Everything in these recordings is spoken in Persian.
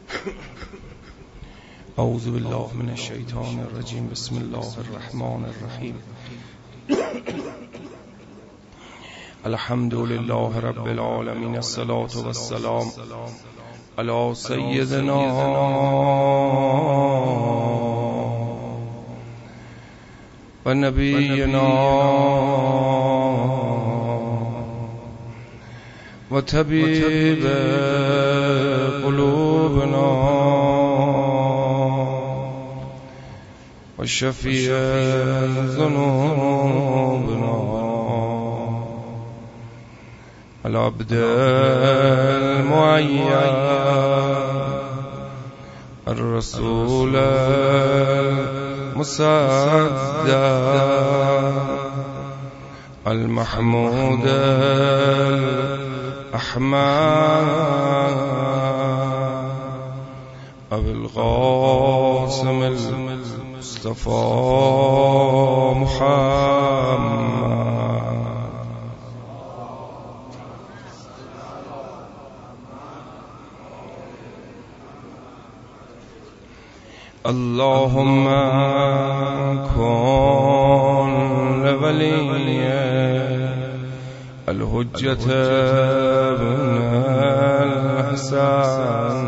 اعوذ بالله من الشیطان الرجیم. بسم الله الرحمن الرحیم. الحمد لله رب العالمین. الصلاة والسلام علی سیدنا و نبینا و طبیب قلوبنا و شفیع ذنوبنا العبد المعین الرسول المصدق المحمود الأحمد أبي القاسم المصطفى محمد. اللهم كن لولي الحجة ابن الحسن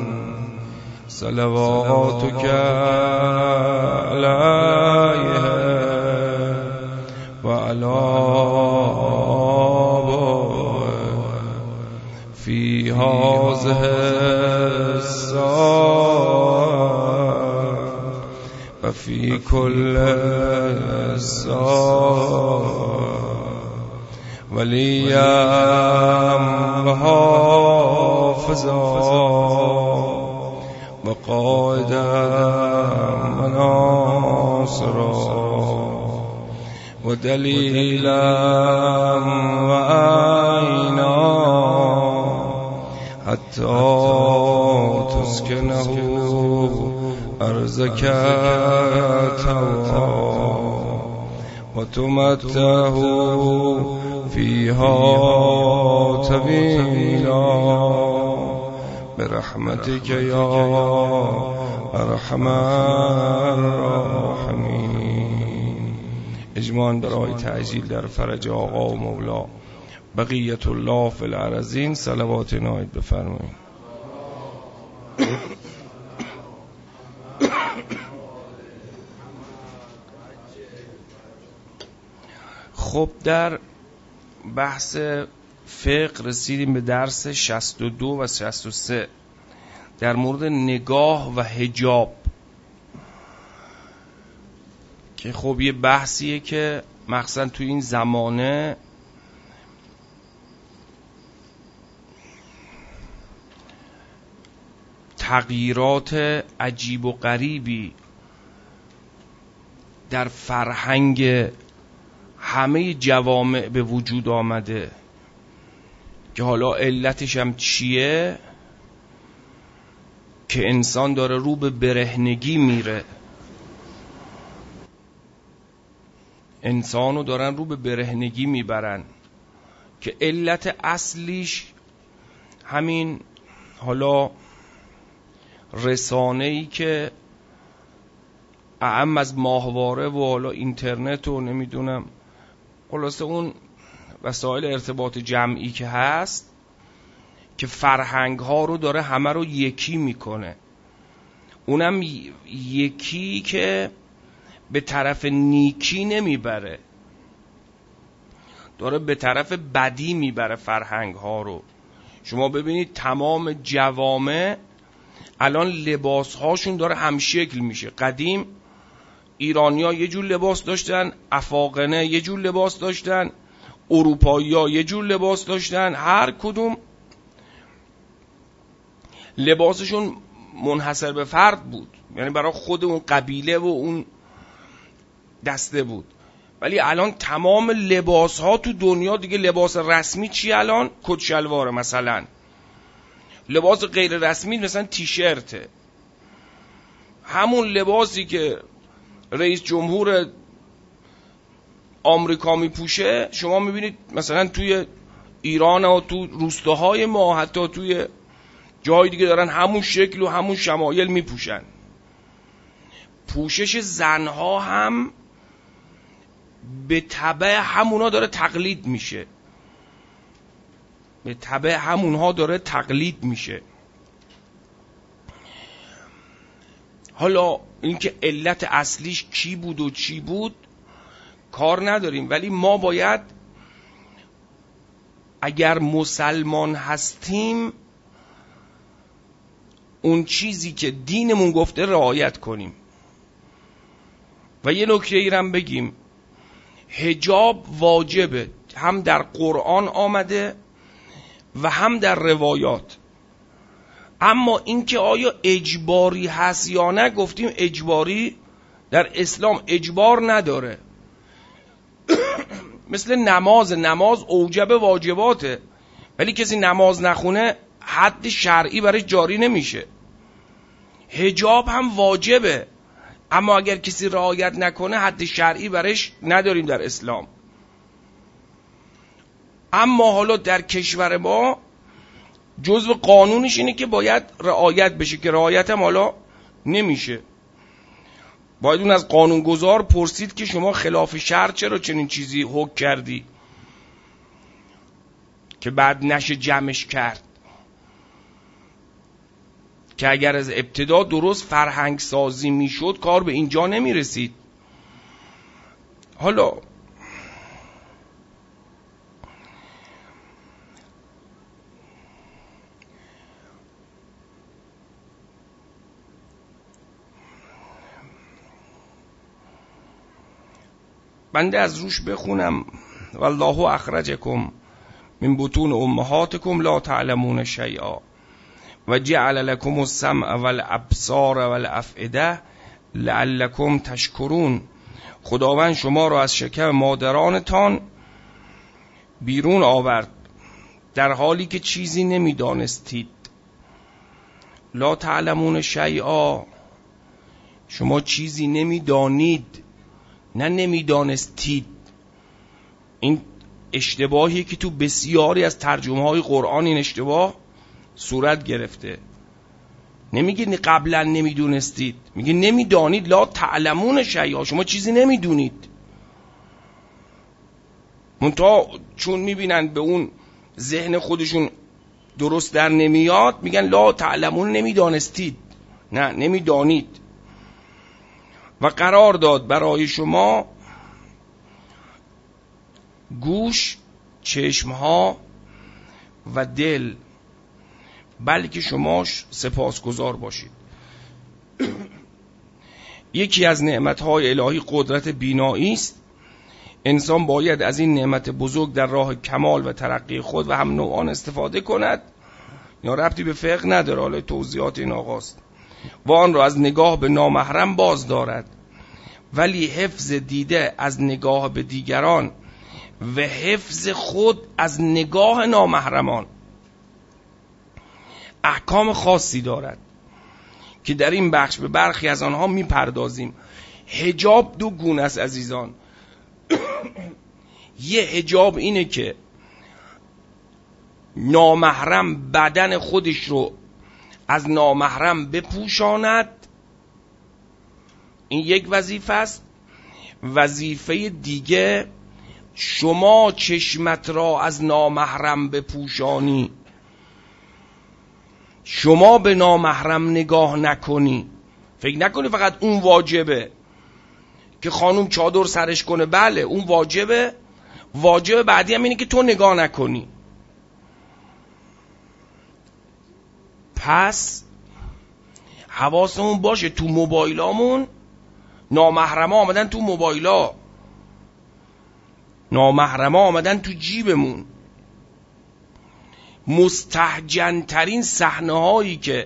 صلواتك عليه وعلى آبائه في هذه الساعة وفي كل ساعة وليا وحافظا وقائدا وناصرا ودليلا وعينا حتى تسكنه أرزك توا وتمته فيها طويلا برحمتك يا ارحم الراحمین. اجماعاً برای تعجیل در فرج آقا و مولا بقیت الله فی الارضین صلوات عنایت بفرمایید. خب در بحث فقه رسیدیم به درس 62 و 63 در مورد نگاه و حجاب که خب یه بحثیه که مخصوصا تو این زمانه تغییرات عجیب و غریبی در فرهنگ همه جوامع به وجود آمده که حالا علتش هم چیه که انسان داره رو به برهنگی میره. انسانو دارن رو به برهنگی میبرن که علت اصلیش همین حالا رسانه‌ای که اعم از ماهواره و حالا اینترنت و نمیدونم خلاصه اون وسایل ارتباط جمعی که هست که فرهنگ ها رو داره همه رو یکی میکنه، اونم یکی که به طرف نیکی نمیبره، داره به طرف بدی میبره فرهنگ ها رو. شما ببینید تمام جوامع الان لباس هاشون داره همشکل میشه. قدیم ایرانی‌ها یه جور لباس داشتن، افاقنه یه جور لباس داشتن، اروپایی‌ها یه جور لباس داشتن، هر کدوم لباسشون منحصر به فرد بود، یعنی برای خود اون قبیله و اون دسته بود. ولی الان تمام لباس ها تو دنیا دیگه لباس رسمی چی الان؟ کت شلواره مثلا. لباس غیر رسمی مثلا تیشرته. همون لباسی که رئیس جمهور آمریکا میپوشه شما میبینید مثلا توی ایران و تو روستاهای ما، حتی توی جای دیگه دارن همون شکل و همون شمایل میپوشن. پوشش زنها هم به تبع همونا داره تقلید میشه، به تبع همونها داره تقلید میشه. حالا اینکه علت اصلیش کی بود و چی بود کار نداریم، ولی ما باید اگر مسلمان هستیم اون چیزی که دینمون گفته رعایت کنیم. و یه نکته ایرم بگیم، حجاب واجبه، هم در قرآن آمده و هم در روایات. اما اینکه آیا اجباری هست یا نه، گفتیم اجباری در اسلام اجبار نداره. مثل نماز اوجب واجباته، ولی کسی نماز نخونه حد شرعی برای جاری نمیشه. حجاب هم واجبه، اما اگر کسی رعایت نکنه حد شرعی برش نداریم در اسلام. اما حالا در کشور ما جزو قانونش اینه که باید رعایت بشه، که رعایت هم حالا نمیشه. باید اون از قانونگذار پرسید که شما خلاف شرع چرا چنین چیزی حکم کردی، که بعد نشه جمعش کرد. که اگر از ابتدا درست فرهنگ سازی میشد کار به اینجا نمی رسید. حالا بنده از روش بخونم: والله اخرجکم من بطون امهاتکم لا تعلمون شیئا و جعل لكم السمع والابصار والافئده لعلكم تشکرون. خداوند شما را از شکم مادرانتان بیرون آورد در حالی که چیزی نمیدانستید. لا تعلمون شیئا، شما چیزی نمیدانید، نه نمیدانستید. این اشتباهی که تو بسیاری از ترجمه های قرآن این اشتباه صورت گرفته. نمیگه قبلا نمیدونستید، میگه نمیدانید. لا تعلمون شیئا، شما چیزی نمیدونید. منتها چون میبینن به اون ذهن خودشون درست در نمیاد، میگن لا تعلمون، نمیدانستید، نه نمیدانید. و قرار داد برای شما گوش، چشمها و دل، بلکه شما سپاسگزار باشید. یکی از نعمتهای الهی قدرت بینایی است. انسان باید از این نعمت بزرگ در راه کمال و ترقی خود و هم نوعان استفاده کند. یا ربطی به فقه نداره، حالا توضیحات این آقاست. و آن را از نگاه به نامحرم باز دارد، ولی حفظ دیده از نگاه به دیگران و حفظ خود از نگاه نامحرمان احکام خاصی دارد که در این بخش به برخی از آنها میپردازیم. حجاب دو گونه است عزیزان. یه حجاب اینه که نامحرم بدن خودش رو از نامحرم بپوشاند، این یک وظیفه است. وظیفه دیگه شما چشمت را از نامحرم بپوشانی، شما به نامحرم نگاه نکنی. فکر نکنی فقط اون واجبه که خانوم چادر سرش کنه، بله اون واجبه. واجب بعدی هم اینه که تو نگاه نکنی. پس حواسمون باشه تو موبایلامون نامحرما آمدن، تو موبایلا نامحرما آمدن تو جیبمون. مستهجن ترین صحنه هایی که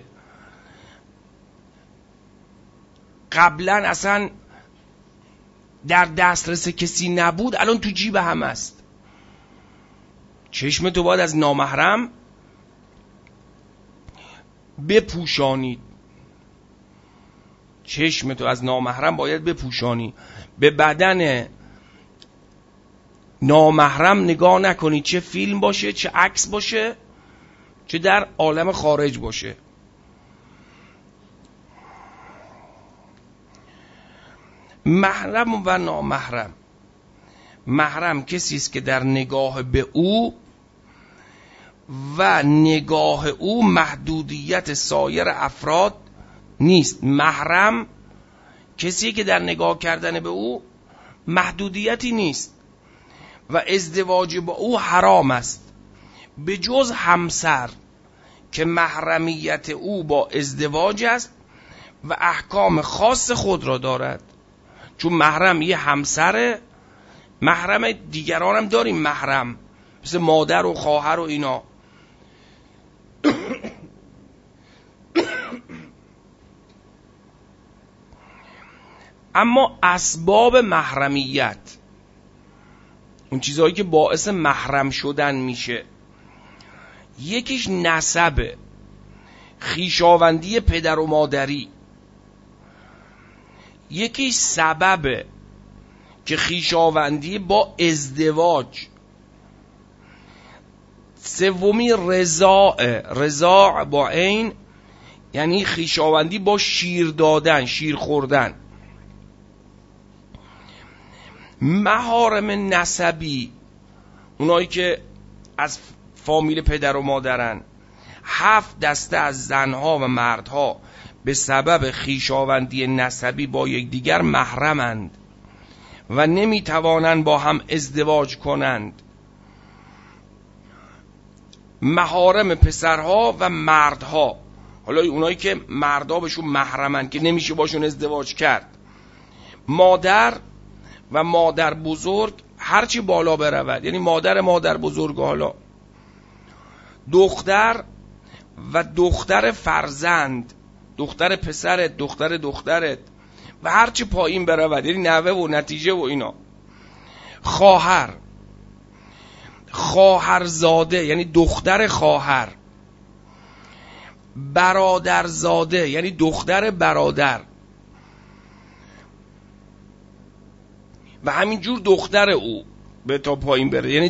قبلا اصلا در دسترس کسی نبود الان تو جیب هم است. چشم تو باید از نامحرم بپوشانید، چشم تو از نامحرم باید بپوشانی. به بدن نامحرم نگاه نکنی، چه فیلم باشه چه عکس باشه. چه در عالم خارج باشه. محرم و نامحرم. محرم کسی است که در نگاه به او و نگاه او محدودیت سایر افراد نیست. محرم کسی که در نگاه کردن به او محدودیتی نیست و ازدواج با او حرام است، به جز همسر که محرمیت او با ازدواج است و احکام خاص خود را دارد. چون محرم یه همسره، محرم دیگران هم داریم، محرم مثل مادر و خواهر و اینا. اما اسباب محرمیت، اون چیزهایی که باعث محرم شدن میشه، یکیش نسبه، خویشاوندی پدر و مادری. یکیش سببه که خویشاوندی با ازدواج. سومی رضاع با عین، یعنی خویشاوندی با شیر دادن، شیر خوردن. محارم نسبی، اونایی که از فامیل پدر و مادرن، 7 دسته از زنها و مردها به سبب خویشاوندی نسبی با یکدیگر محرمند و نمیتوانند با هم ازدواج کنند. محارم پسرها و مردها، حالا اونایی که مردها بهشون محرمند که نمیشه باشون ازدواج کرد. مادر و مادر بزرگ هرچی بالا برود، یعنی مادر بزرگ، حالا دختر و دختر فرزند، دختر پسرت، دختر دخترت و هرچی پایین برود، یعنی نوه و نتیجه و اینا. خواهرزاده یعنی دختر خواهر. برادرزاده یعنی دختر برادر و همینجور دختر او به تا پایین بره، یعنی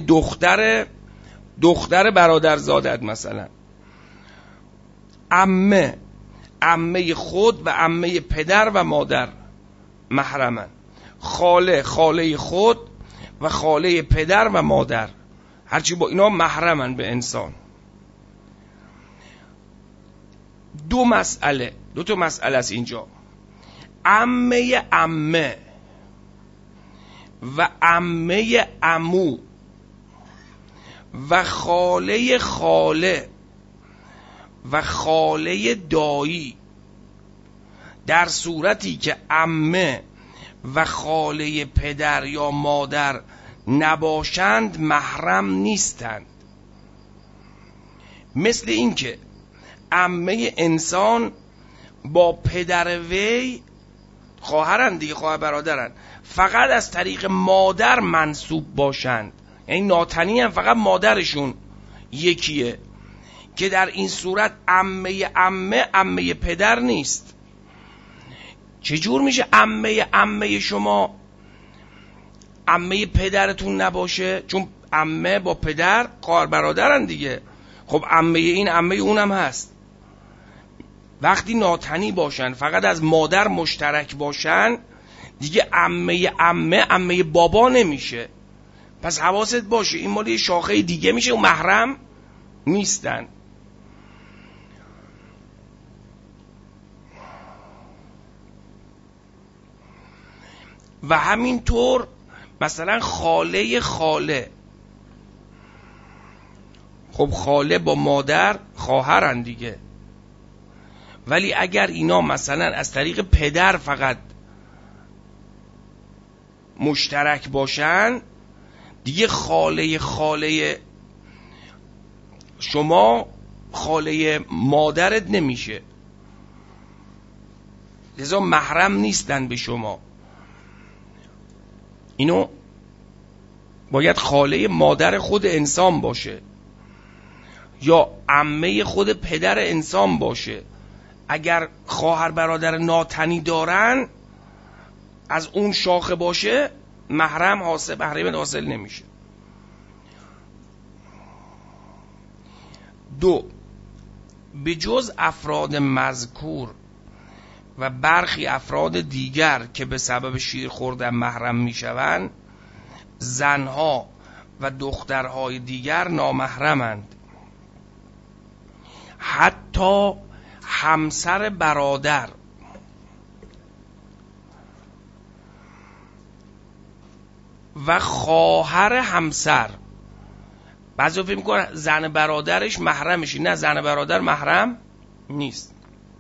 دختر برادرزادت. مثلا عمه خود و عمه پدر و مادر محرمن. خاله خود و خاله پدر و مادر، هرچی با اینا محرمن به انسان. دو تا مسئله است اینجا. عمه و عمه عمو و خاله و خاله دایی، در صورتی که عمه و خاله پدر یا مادر نباشند محرم نیستند. مثل این که عمه انسان با پدر وی خواهرن دیگه، خواهر برادرن، فقط از طریق مادر منسوب باشند، یعنی ناتنی هم فقط مادرشون یکیه، که در این صورت عمه پدر نیست. چجور میشه عمه شما عمه پدرتون نباشه؟ چون عمه با پدر خواهر برادرن دیگه. خب عمه این عمه اونم هست. وقتی ناتنی باشن، فقط از مادر مشترک باشن، دیگه عمه بابا نمیشه. پس حواست باشه این مالی شاخه دیگه میشه و محرم نیستن. و همینطور مثلا خاله، خب خاله با مادر خواهرن دیگه، ولی اگر اینا مثلا از طریق پدر فقط مشترک باشن، دیگه خاله شما خاله مادرت نمیشه، لذا محرم نیستن به شما. اینو باید خاله مادر خود انسان باشه یا عمه خود پدر انسان باشه. اگر خواهر برادر ناتنی دارن، از اون شاخه باشه، محرم حاصل نمیشه. 2. به جز افراد مذکور و برخی افراد دیگر که به سبب شیر خوردن محرم میشوند، زنها و دخترهای دیگر نامحرمند. حتی همسر برادر و خواهر همسر. بعضی فکر می‌کنن زن برادرش محرمشه. نه، زن برادر محرم نیست.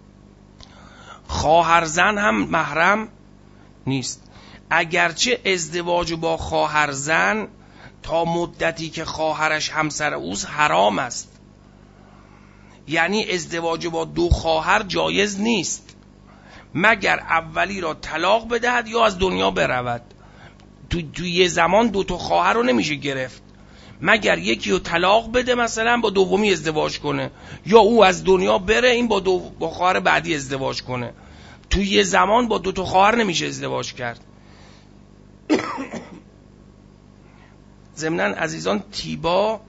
خواهر زن هم محرم نیست. اگرچه ازدواج با خواهر زن تا مدتی که خواهرش همسر اوست حرام است. یعنی ازدواج با دو خواهر جایز نیست مگر اولی را طلاق بدهد یا از دنیا برود. تو یه زمان دو تا خواهر رو نمیشه گرفت مگر یکی رو طلاق بده، مثلا با دومی ازدواج کنه، یا او از دنیا بره این با خواهر بعدی ازدواج کنه. تو یه زمان با دو تا خواهر نمیشه ازدواج کرد. ضمناً عزیزان، تیبا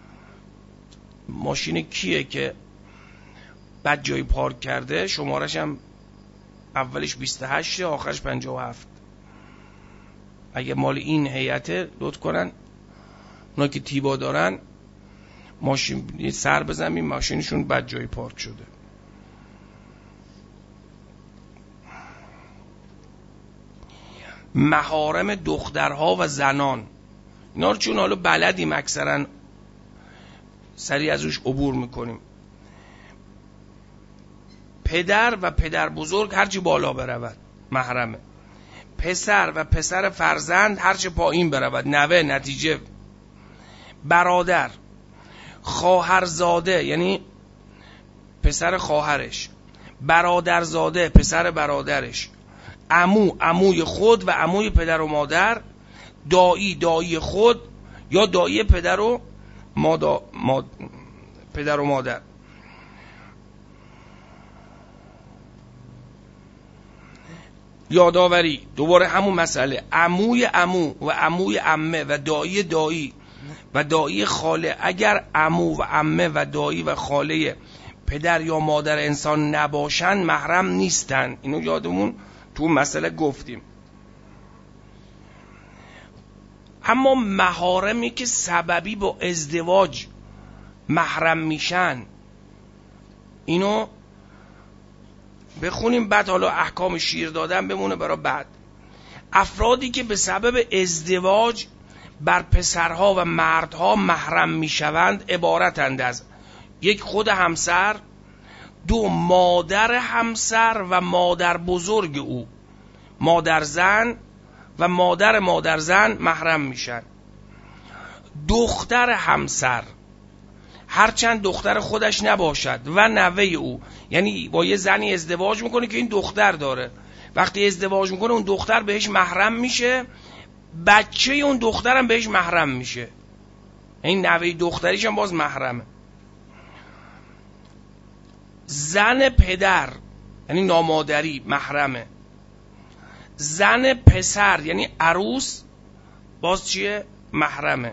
ماشین کیه که بد جایی پارک کرده؟ شمارش هم اولش 28 آخرش 57. اگه مال این هیئته لطف کنن اونا که تیبا دارن ماشین سر بزنیم، ماشینشون بد جایی پارک شده. محارم دخترها و زنان، اینا رو چون حالا بلدیم اکثرا سریع از روش عبور میکنیم. پدر و پدر بزرگ هرچی بالا برود محرمه. پسر و پسر فرزند هرچی پایین برود نوه نتیجه. برادر، خواهرزاده یعنی پسر خواهرش، برادرزاده پسر برادرش، عمو عموی خود و عموی پدر و مادر، دایی دایی خود یا دایی پدر و مادر. یادآوری دوباره همون مسئله، عموی عمو و عموی عمه و دایی دایی و دایی خاله. اگر عمو و عمه و دایی و خاله پدر یا مادر انسان نباشن محرم نیستن. اینو یادمون تو مسئله گفتیم. اما محارمی که سببی با ازدواج محرم میشن اینو بخونیم، بعد حالا احکام شیر دادن بمونه برای بعد. افرادی که به سبب ازدواج بر پسرها و مردها محرم میشوند عبارتند از: یک، خود همسر، دو، مادر همسر و مادر بزرگ او، مادر زن و مادر مادر زن محرم میشن. دختر همسر هرچند دختر خودش نباشد و نوه او، یعنی با یه زنی ازدواج میکنه که این دختر داره، وقتی ازدواج میکنه اون دختر بهش محرم میشه، بچه اون دخترم بهش محرم میشه، این نوه دختریش هم باز محرمه. زن پدر یعنی نامادری محرمه. زن پسر یعنی عروس باز چیه؟ محرمه.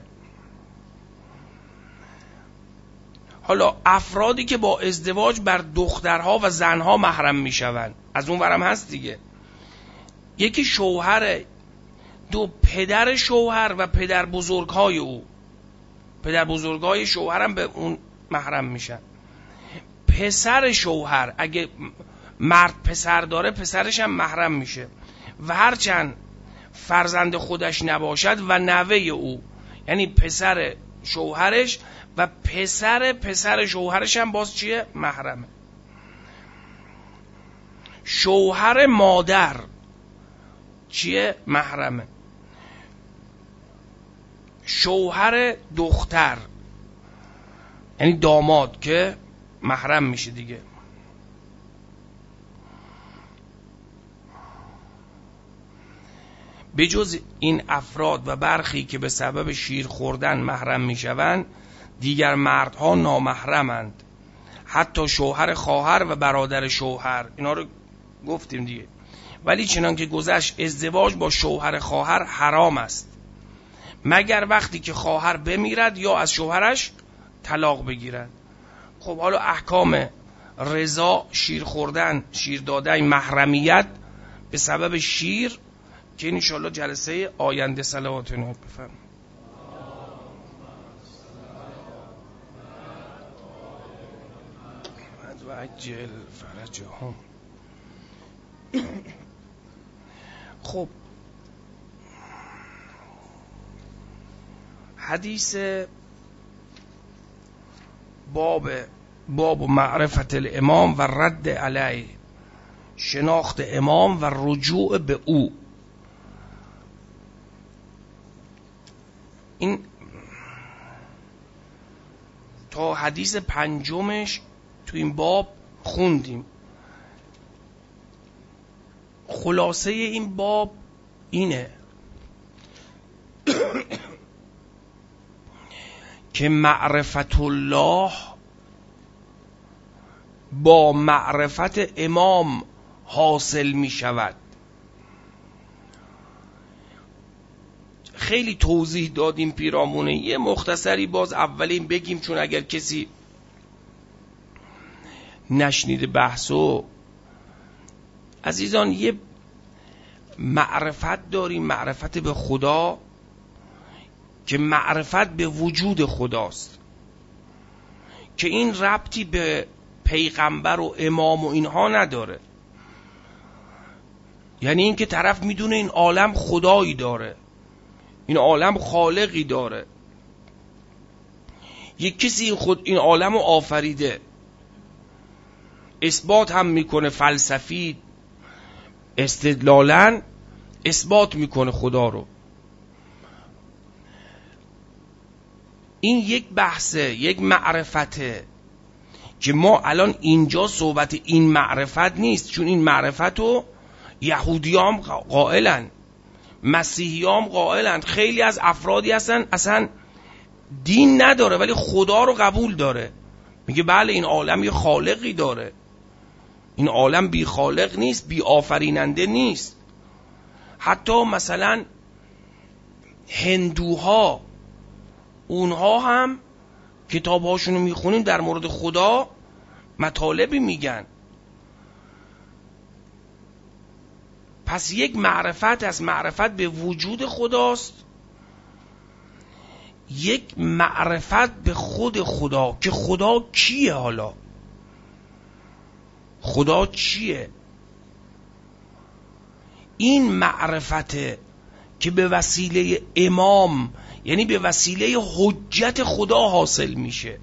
حالا افرادی که با ازدواج بر دخترها و زنها محرم میشوند از اون ورم هست دیگه. یکی شوهر، دو، پدر شوهر و پدر بزرگهای او، پدر بزرگهای شوهرم به اون محرم میشن. پسر شوهر، اگه مرد پسر داره پسرش هم محرم میشه و هرچند فرزند خودش نباشد و نوه او، یعنی پسر شوهرش و پسر شوهرش هم باز چیه؟ محرمه. شوهر مادر چیه؟ محرمه. شوهر دختر یعنی داماد که محرم میشه دیگه. بجز این افراد و برخی که به سبب شیر خوردن محرم میشوند، دیگر مردها نامحرمند، حتی شوهر خواهر و برادر شوهر. اینا رو گفتیم دیگه. ولی چنان که گذشت ازدواج با شوهر خواهر حرام است مگر وقتی که خواهر بمیرد یا از شوهرش طلاق بگیرد. خب حالا احکام رضا، شیر خوردن، شیر دادن، محرمیت به سبب شیر، که انشالله جلسه آینده صلوات و نعت بفرمایید. و عجل فرجهم. خب حدیث باب معرفت الامام و رد علیه، شناخت امام و رجوع به او. این تا حدیث 5 تو این باب خوندیم. خلاصه این باب اینه که معرفت الله با معرفت امام حاصل می شود. خیلی توضیح دادیم پیرامونه، یه مختصری باز اولین بگیم، چون اگر کسی نشنیده بحثو. عزیزان، یه معرفت داریم، معرفت به خدا، که معرفت به وجود خداست، که این ربطی به پیغمبر و امام و اینها نداره. یعنی این که طرف میدونه این عالم خدایی داره، این عالم خالقی داره، یک کسی این عالم رو آفریده، اثبات هم میکنه، فلسفی استدلالاً اثبات میکنه خدا رو. این یک بحثه، یک معرفته که ما الان اینجا صحبت این معرفت نیست، چون این معرفت رو یهودی هم قائلن، مسیحی هم قائلن، خیلی از افرادی هستن اصلا دین نداره ولی خدا رو قبول داره، میگه بله این عالم یه خالقی داره، این عالم بی خالق نیست، بی آفریننده نیست. حتی مثلا هندوها، اونها هم کتابهاشونو میخونیم در مورد خدا مطالبی میگن. پس یک معرفت از معرفت به وجود خداست، یک معرفت به خود خدا، که خدا کیه، حالا خدا چیه. این معرفته که به وسیله امام، یعنی به وسیله حجت خدا حاصل میشه،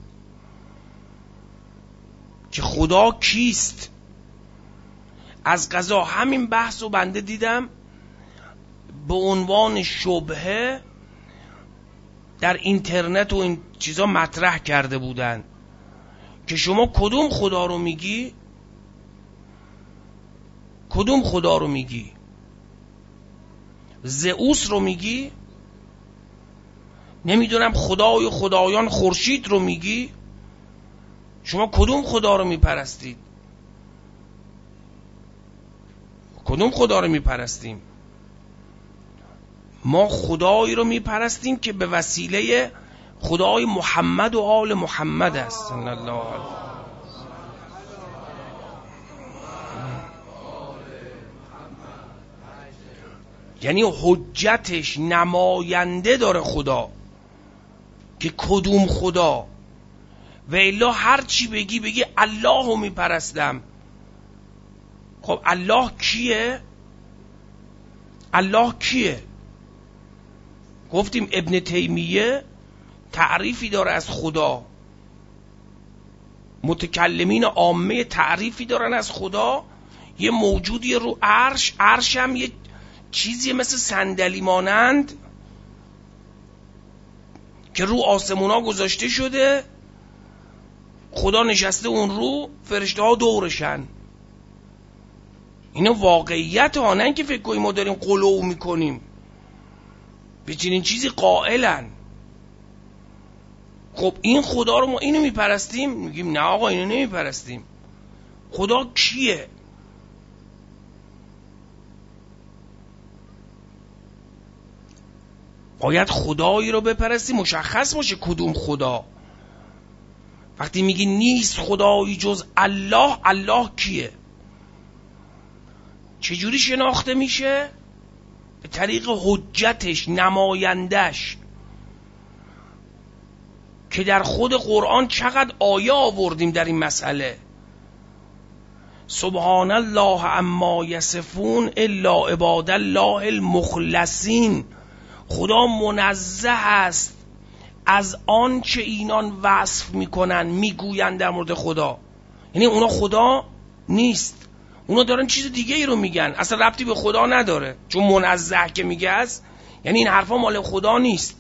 که خدا کیست. از قضا همین بحث رو بنده دیدم به عنوان شبهه در اینترنت و این چیزا مطرح کرده بودن که شما کدوم خدا رو میگی؟ کدوم خدا رو میگی؟ زئوس رو میگی؟ نمیدونم خدای خدایان خورشید رو میگی؟ شما کدوم خدا رو میپرستید؟ کدوم خدا رو میپرستیم؟ ما خدایی رو میپرستیم که به وسیله خدای محمد و آل محمد است صلی الله علیه. یعنی حجتش نماینده داره خدا که کدوم خدا. و الا هر چی بگی الله رو میپرستم. خب الله کیه؟ الله کیه؟ گفتیم ابن تیمیه تعریفی داره از خدا، متکلمین عامه تعریفی دارن از خدا، یه موجودی رو عرش، عرش هم یه چیزی مثل صندلی مانند که رو آسمونا گذاشته شده، خدا نشسته اون رو، فرشته ها دورشن. اینو واقعیت ها، نه اینکه فکر کنیم ما داریم غلو میکنیم، به چنین چیزی قائلن. خب این خدا رو ما اینو میپرستیم؟ میگیم نه آقا اینو نمیپرستیم. خدا کیه؟ باید خدایی رو بپرستیم، مشخص باشه کدوم خدا. وقتی میگی نیست خدایی جز الله، الله کیه؟ چجوری شناخته میشه؟ به طریق حجتش، نمایندش، که در خود قرآن چقدر آیه آوردیم در این مسئله. سبحان الله عما یصفون الا عباد الله المخلصین. خدا منزه است از آن چه اینان وصف میکنن، میگویند در مورد خدا. یعنی اونا خدا نیست، اونا دارن چیز دیگه ای رو میگن، اصلا ربطی به خدا نداره. چون منزه که میگه است یعنی این حرفا مال خدا نیست.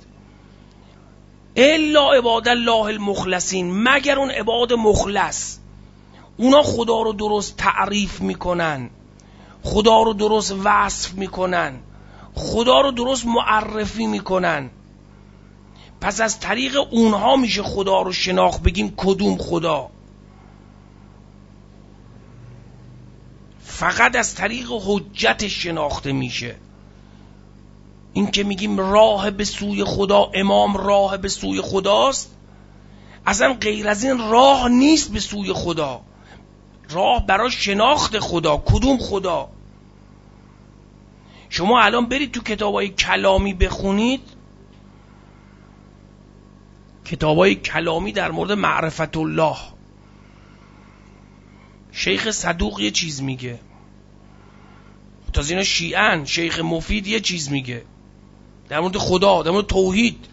الا عباد الله المخلصین، مگر اون عباد مخلص. اونا خدا رو درست تعریف میکنن، خدا رو درست وصف میکنن، خدا رو درست معرفی میکنن. پس از طریق اونها میشه خدا رو شناخت. بگیم کدوم خدا؟ فقط از طریق حجتش شناخته میشه. این که میگیم راه به سوی خدا، امام راه به سوی خداست، اصلا غیر از این راه نیست به سوی خدا. راه برای شناخت خدا. کدوم خدا؟ شما الان برید تو کتابای کلامی بخونید، کتابای کلامی در مورد معرفت الله، شیخ صدوق یه چیز میگه، تازه اینا شیعن، شیخ مفید یه چیز میگه در مورد خدا، در مورد توحید.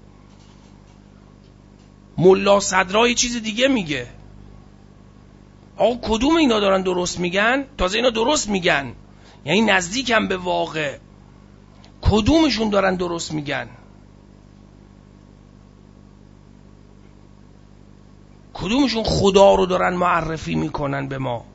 ملا صدرا یه چیز دیگه میگه. آقا کدوم اینا دارن درست میگن؟ تازه اینا درست میگن، یعنی نزدیکم به واقع. کدومشون دارن درست میگن؟ کدومشون خدا رو دارن معرفی میکنن به ما؟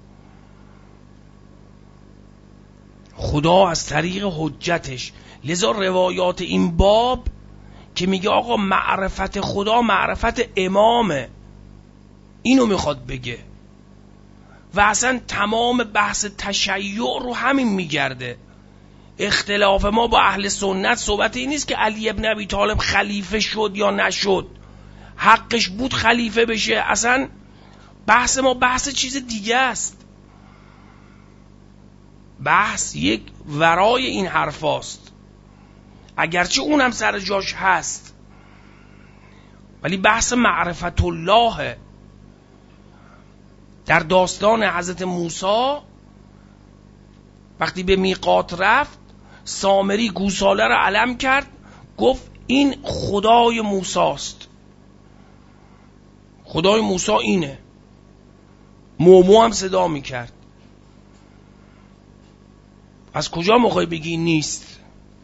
خدا از طریق حجتش. لذا روایات این باب که میگه آقا معرفت خدا معرفت امامه، اینو میخواد بگه. و اصلا تمام بحث تشیع رو همین میگرده. اختلاف ما با اهل سنت صحبت این نیست که علی ابن ابی طالب خلیفه شد یا نشد، حقش بود خلیفه بشه. اصلا بحث ما بحث چیز دیگه است. بحث یک ورای این حرف هست، اگرچه اونم سر جاش هست، ولی بحث معرفت الله. در داستان حضرت موسی وقتی به میقات رفت، سامری گوساله رو علم کرد، گفت این خدای موسی است، خدای موسی اینه. مومو هم صدا میکرد. از کجا موقعی بگی نیست؟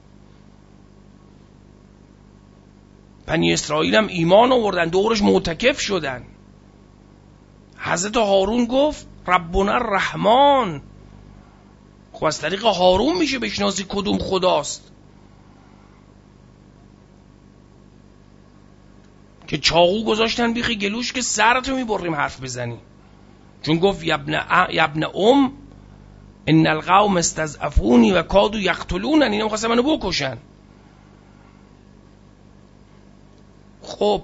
بنی اسرائیل هم ایمان آوردن، دورش معتکف شدن. حضرت هارون گفت ربنا الرحمن. خب از طریق هارون میشه بشناسی کدوم خداست. که چاقو گذاشتن بیخ گلوش که سرتو میبریم حرف بزنی. چون گفت یبن ان القوم استضعفونی و کادوا یقتلوننی، اینا می‌خواستن منو بکشن. خب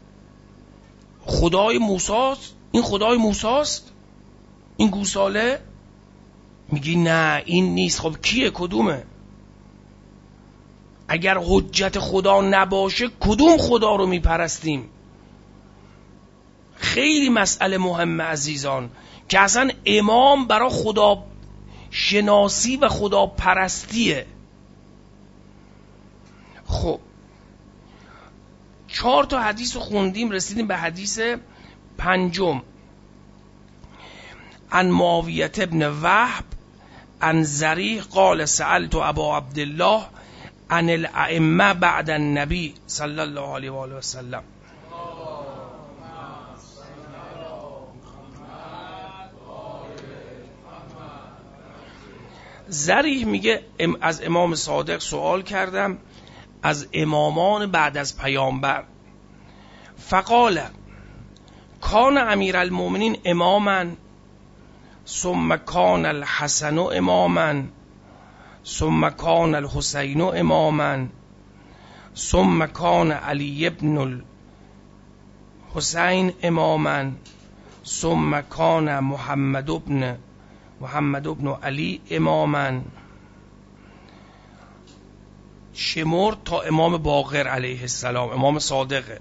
خدای موسیٰ، این خدای موسیٰست، این گوساله؟ میگی نه این نیست. خب کیه؟ کدومه؟ اگر حجت خدا نباشه کدوم خدا رو میپرستیم؟ خیلی مسئله مهمه عزیزان، که اصلا امام برای خدا شناسی و خدا پرستیه. خب 4 تا حدیث رو خوندیم، رسیدیم به حدیث 5. عن معاویة ابن وهب عن زریح قال سألت ابا عبدالله عن الائمه بعد النبی صلی الله علیه و آله و سلم. زریح میگه از امام صادق سوال کردم از امامان بعد از پیامبر. فقال کان امیر المؤمنین اماما ثم کان الحسن اماما ثم کان الحسین اماما ثم کان علی ابن حسین اماما ثم کان محمد ابن علی اماما. شمرد تا امام باقر علیه السلام، امام صادقه.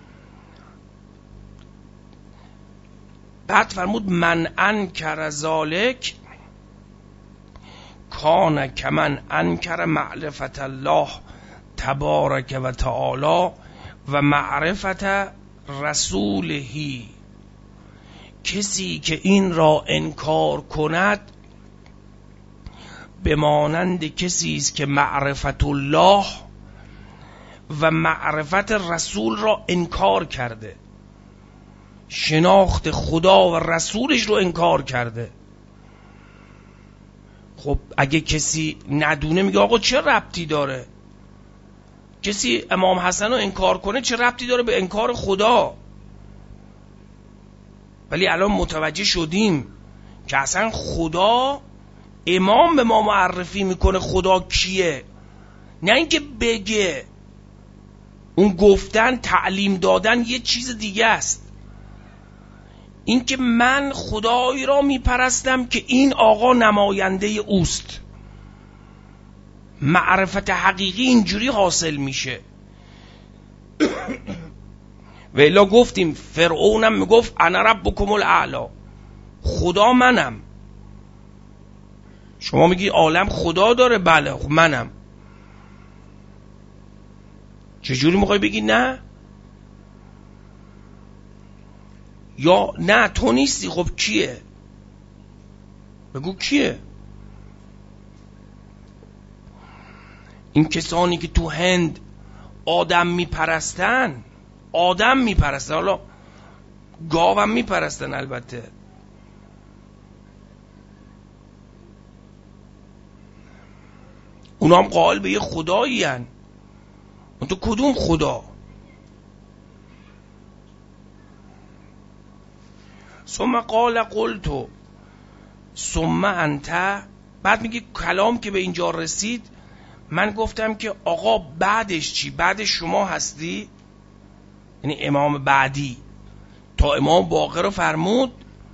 بعد فرمود من انکر ذالک کان کمن انکر معرفت الله تبارک و تعالی و معرفت رسوله. کسی که این را انکار کند بمانند کسی است که معرفت الله و معرفت رسول را انکار کرده، شناخت خدا و رسولش رو انکار کرده. خب اگه کسی ندونه میگه آقا چه ربطی داره؟ کسی امام حسن رو انکار کنه چه ربطی داره به انکار خدا؟ ولی الان متوجه شدیم که اصلا خدا، امام به ما معرفی میکنه خدا کیه، نه اینکه بگه. اون گفتن، تعلیم دادن یه چیز دیگه است. اینکه من خدایی را میپرستم که این آقا نماینده اوست. معرفت حقیقی اینجوری حاصل میشه. و الا گفتیم فرعونم میگفت انا ربکم الاعلی، خدا منم. شما میگی عالم خدا داره، بله خب منم. چجوری میخوای بگی نه؟ یا نه تو نیستی، خب کیه؟ بگو کیه؟ این کسانی که تو هند آدم میپرستن، حالا گاوم میپرستن البته، اونا هم قائل به یه خدایی هن. اون تو کدوم خدا؟ ثم قال قلت ثم انت. بعد میگه کلام که به اینجا رسید من گفتم که آقا بعدش چی؟ بعدش شما هستی؟ یعنی امام بعدی. تا امام باقر رو فرمود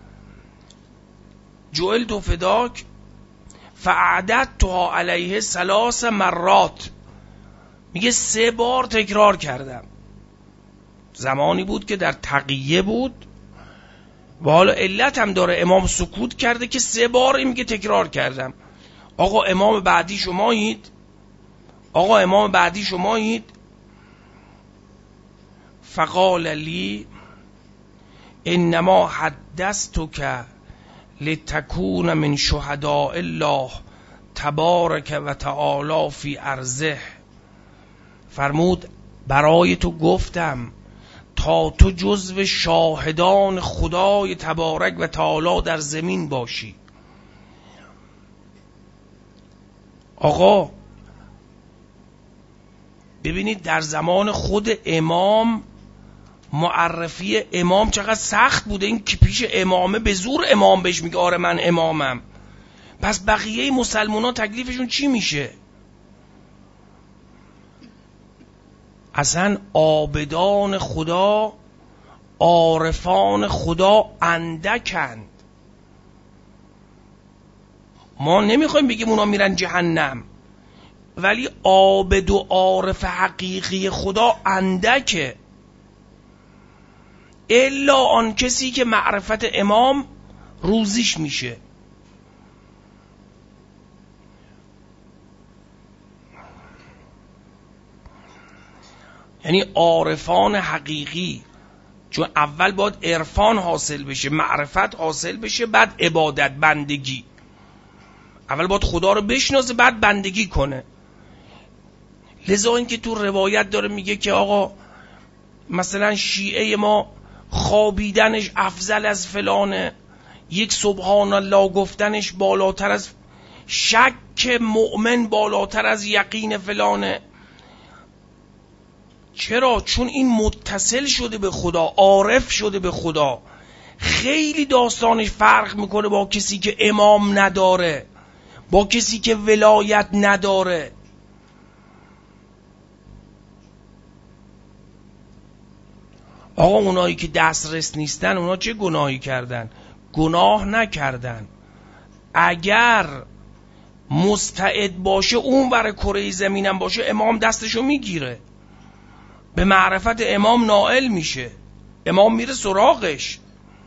جعلت فداک فاعددتها علیه 3 مرات. میگه 3 بار تکرار کردم. زمانی بود که در تقیه بود و حالا علت هم داره، امام سکوت کرده که 3 بار این میگه تکرار کردم. آقا امام بعدی شمایید؟ آقا امام بعدی شمایید؟ فقال لی انما حدثتک لتکون من شهداء الله تبارک و تعالی فی ارضه. فرمود برای تو گفتم تا تو جزو شاهدان خدای تبارک و تعالی در زمین باشی. آقا ببینید در زمان خود امام معرفی امام چقدر سخت بوده. این که پیش امامه به زور امام بهش میگه آره من امامم. پس بقیه مسلمانان تکلیفشون چی میشه؟ اصلا عابدان خدا، عارفان خدا اندکند. ما نمیخوایم بگیم اونا میرن جهنم، ولی عابد و عارف حقیقی خدا اندکه. الا آن کسی که معرفت امام روزیش میشه. یعنی عارفان حقیقی، چون اول باید عرفان حاصل بشه، معرفت حاصل بشه، بعد عبادت، بندگی. اول باید خدا رو بشناسه بعد بندگی کنه. لذا این که تو روایت داره میگه که آقا مثلا شیعه ما خوابیدنش افضل از فلانه، یک سبحان الله گفتنش بالاتر از، شک مؤمن بالاتر از یقین فلانه. چرا؟ چون این متصل شده به خدا، عارف شده به خدا. خیلی داستانش فرق میکنه با کسی که امام نداره، با کسی که ولایت نداره. آقا اونایی که دسترس نیستن اونا چه گناهی کردن؟ گناه نکردن. اگر مستعد باشه اون ور کره زمینم باشه امام دستشو میگیره، به معرفت امام نائل میشه، امام میره سراغش،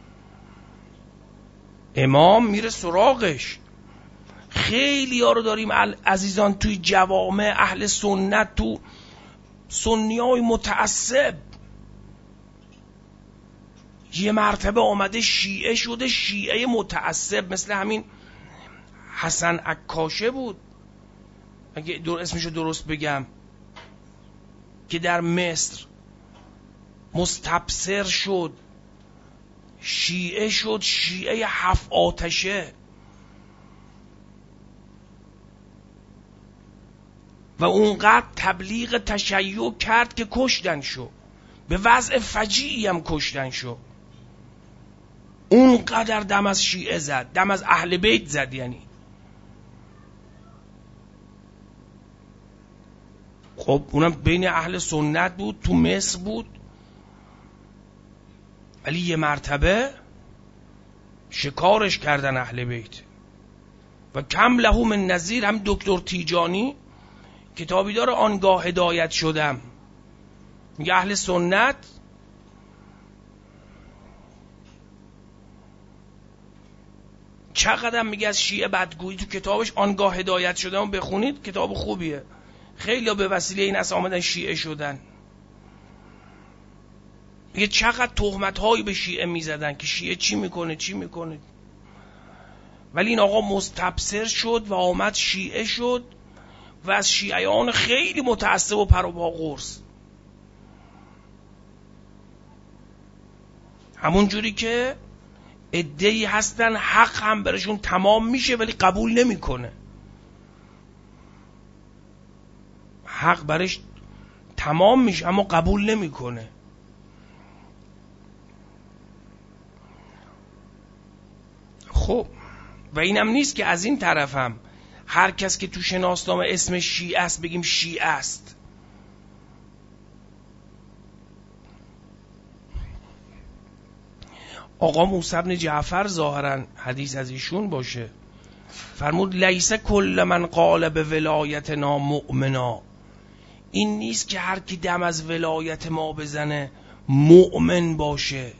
امام میره سراغش. خیلی ها رو داریم عزیزان توی جوامع اهل سنت، تو سنی های متعصب، یه مرتبه آمده شیعه شده، شیعه متعصب، مثل همین حسن عکاشه بود اگه اسمشو درست بگم، که در مصر مستبصر شد، شیعه شد، شیعه 7 آتشه، و اونقدر تبلیغ تشیع کرد که کشتن شو، به وضع فجیعی هم کشتن شو. اونقدر دم از شیعه زد، دم از اهل بیت زد. یعنی خب اونم بین اهل سنت بود، تو مصر بود، ولی یه مرتبه شکارش کردن اهل بیت. و کم له من نظیر. هم دکتر تیجانی کتابی داره آنگاه هدایت شدم، میگه اهل سنت چقدر میگه از شیعه بدگویی، تو کتابش آنگاه هدایت شدم بخونید، کتاب خوبیه. خیلی ها به وسیله این اصلا آمدن شیعه شدن. میگه چقدر تهمت هایی به شیعه میزدن که شیعه چی میکنه، ولی این آقا مستبصر شد و آمد شیعه شد و از شیعیان خیلی متعصب و پروپا قرص. همون جوری که عده‌ای هستن حق هم برشون تمام میشه ولی قبول نمیکنه، حق برش تمام میشه اما قبول نمیکنه. خب و اینم نیست که از این طرفم هر کس که تو شناسنامه اسم شیعه است بگیم شیعه است. آقا موسی بن جعفر ظاهرا حدیث از ایشون باشه، فرمود لیس کل من قال به ولایتنا مؤمنا. این نیست که هر کی دم از ولایت ما بزنه مؤمن باشه،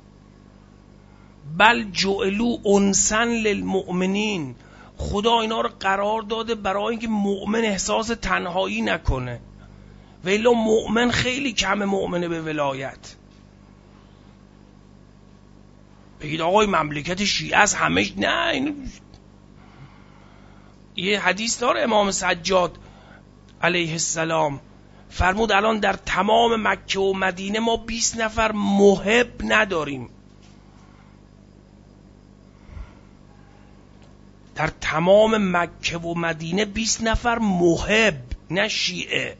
بل جعلوا انسا للمؤمنین. خدا اینا رو قرار داده برای اینکه مؤمن احساس تنهایی نکنه، و الا مؤمن خیلی کم مؤمنه به ولایت. بگید آقای مملکت شیعه است همش، نه. این یه حدیث داره امام سجاد علیه السلام فرمود الان در تمام مکه و مدینه ما 20 نفر محب نداریم. در تمام مکه و مدینه 20 نفر محب، نه شیعه.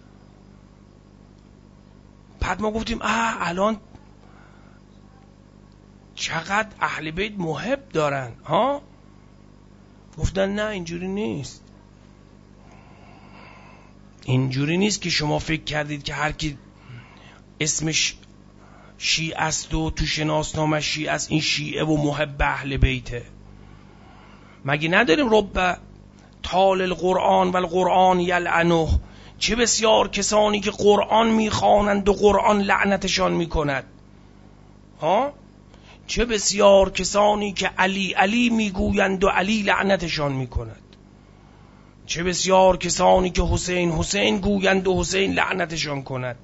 بعد ما گفتیم الان چقدر اهل بیت محب دارن ها؟ گفتن نه اینجوری نیست. اینجوری نیست که شما فکر کردید که هر کی اسمش شیعه است و تو شناسنامه شیعه است این شیعه و محب اهل بیته. مگه نداریم رب تال القرآن و القرآن یلعنه؟ چه بسیار کسانی که قرآن میخوانند و قرآن لعنتشان میکند. ها؟ چه بسیار کسانی که علی علی میگویند و علی لعنتشان میکند. چه بسیار کسانی که حسین حسین گویند و حسین لعنتشان کند.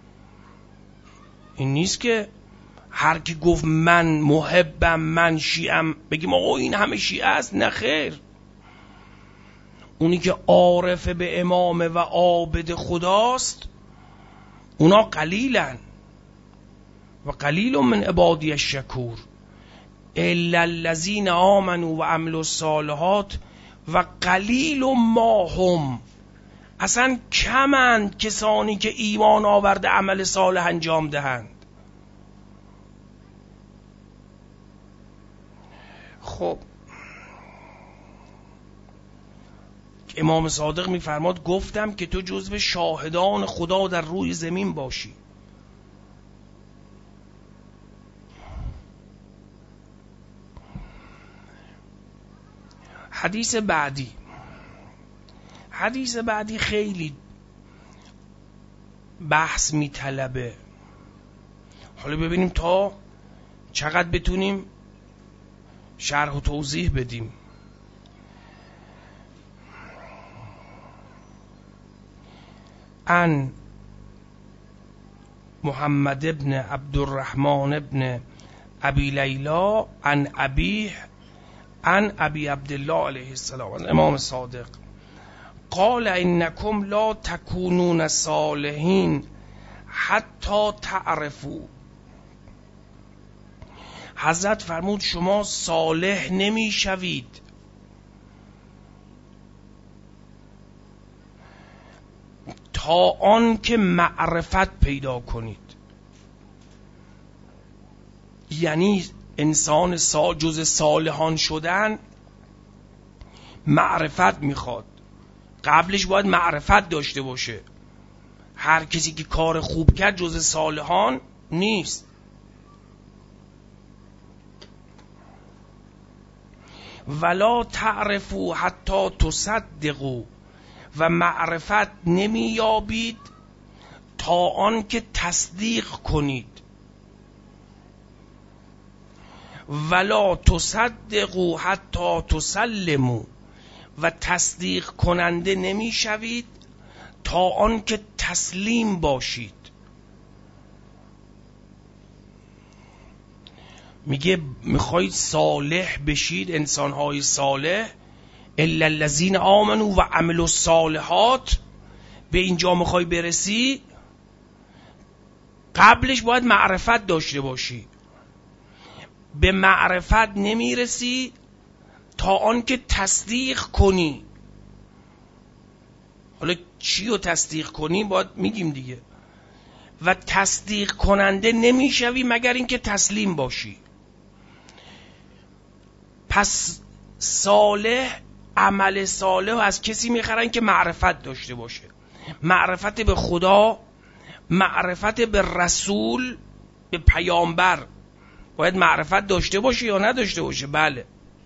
این نیست که هر کی گفت من محبم من شیعم بگیم آقا این همه شیعه است. نه خیر. اونی که عارف به امامه و عابد خداست اونا قلیلن و قلیل من عبادی الشکور الا الذین آمنوا و عملوا الصالحات و قلیل ما هم. اصلا کمند کسانی که ایمان آورده عمل صالح انجام دهند. خب امام صادق میفرماد گفتم که تو جزو شاهدان خدا در روی زمین باشی. حدیث بعدی خیلی بحث میطلبه. حالا ببینیم تا چقدر بتونیم شرح و توضیح بدیم. عن محمد ابن عبدالرحمن ابن ابی لیلا عن ابیه عن ابی عبدالله علیه السلام، امام صادق، قال انکم لا تکونون صالحین حتی تعرفوا. حضرت فرمود شما صالح نمی شوید تا آن که معرفت پیدا کنید. یعنی انسان جز صالحان شدن معرفت میخواد، قبلش باید معرفت داشته باشه. هر کسی که کار خوب کرد جز صالحان نیست. ولا تعرفوا حتی تصدقوا، و معرفت نمییابید تا آن که تصدیق کنید. ولا تصدقوا حتی تسلموا، و تصدیق کننده نمیشوید تا آن که تسلیم باشید. میگه میخواید صالح بشید، انسانهای صالح، الا الذین آمنوا و عملوا الصالحات، به اینجا میخوای برسی قبلش باید معرفت داشته باشی. به معرفت نمیرسی تا آن که تصدیق کنی. حالا چی رو تصدیق کنی باید میگیم دیگه. و تصدیق کننده نمیشوی مگر اینکه تسلیم باشی. پس صالح، عمل صالح از کسی میخرن که معرفت داشته باشه. معرفت به خدا، معرفت به رسول، به پیامبر. باید معرفت داشته باشه یا نداشته باشه؟ بله.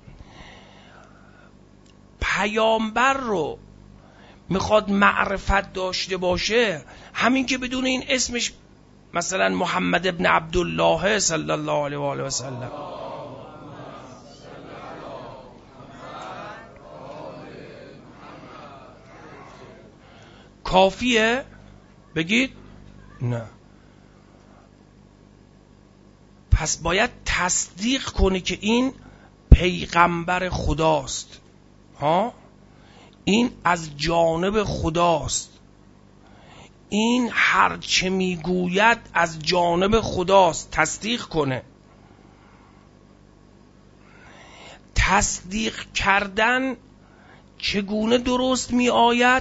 پیامبر رو میخواد معرفت داشته باشه، همین که بدون این اسمش مثلا محمد ابن عبدالله صلی الله علیه و آله و سلم، کافیه بگید؟ نه. پس باید تصدیق کنی که این پیغمبر خداست، این از جانب خداست، این هرچه میگوید از جانب خداست. تصدیق کنه. تصدیق کردن چگونه درست می آید؟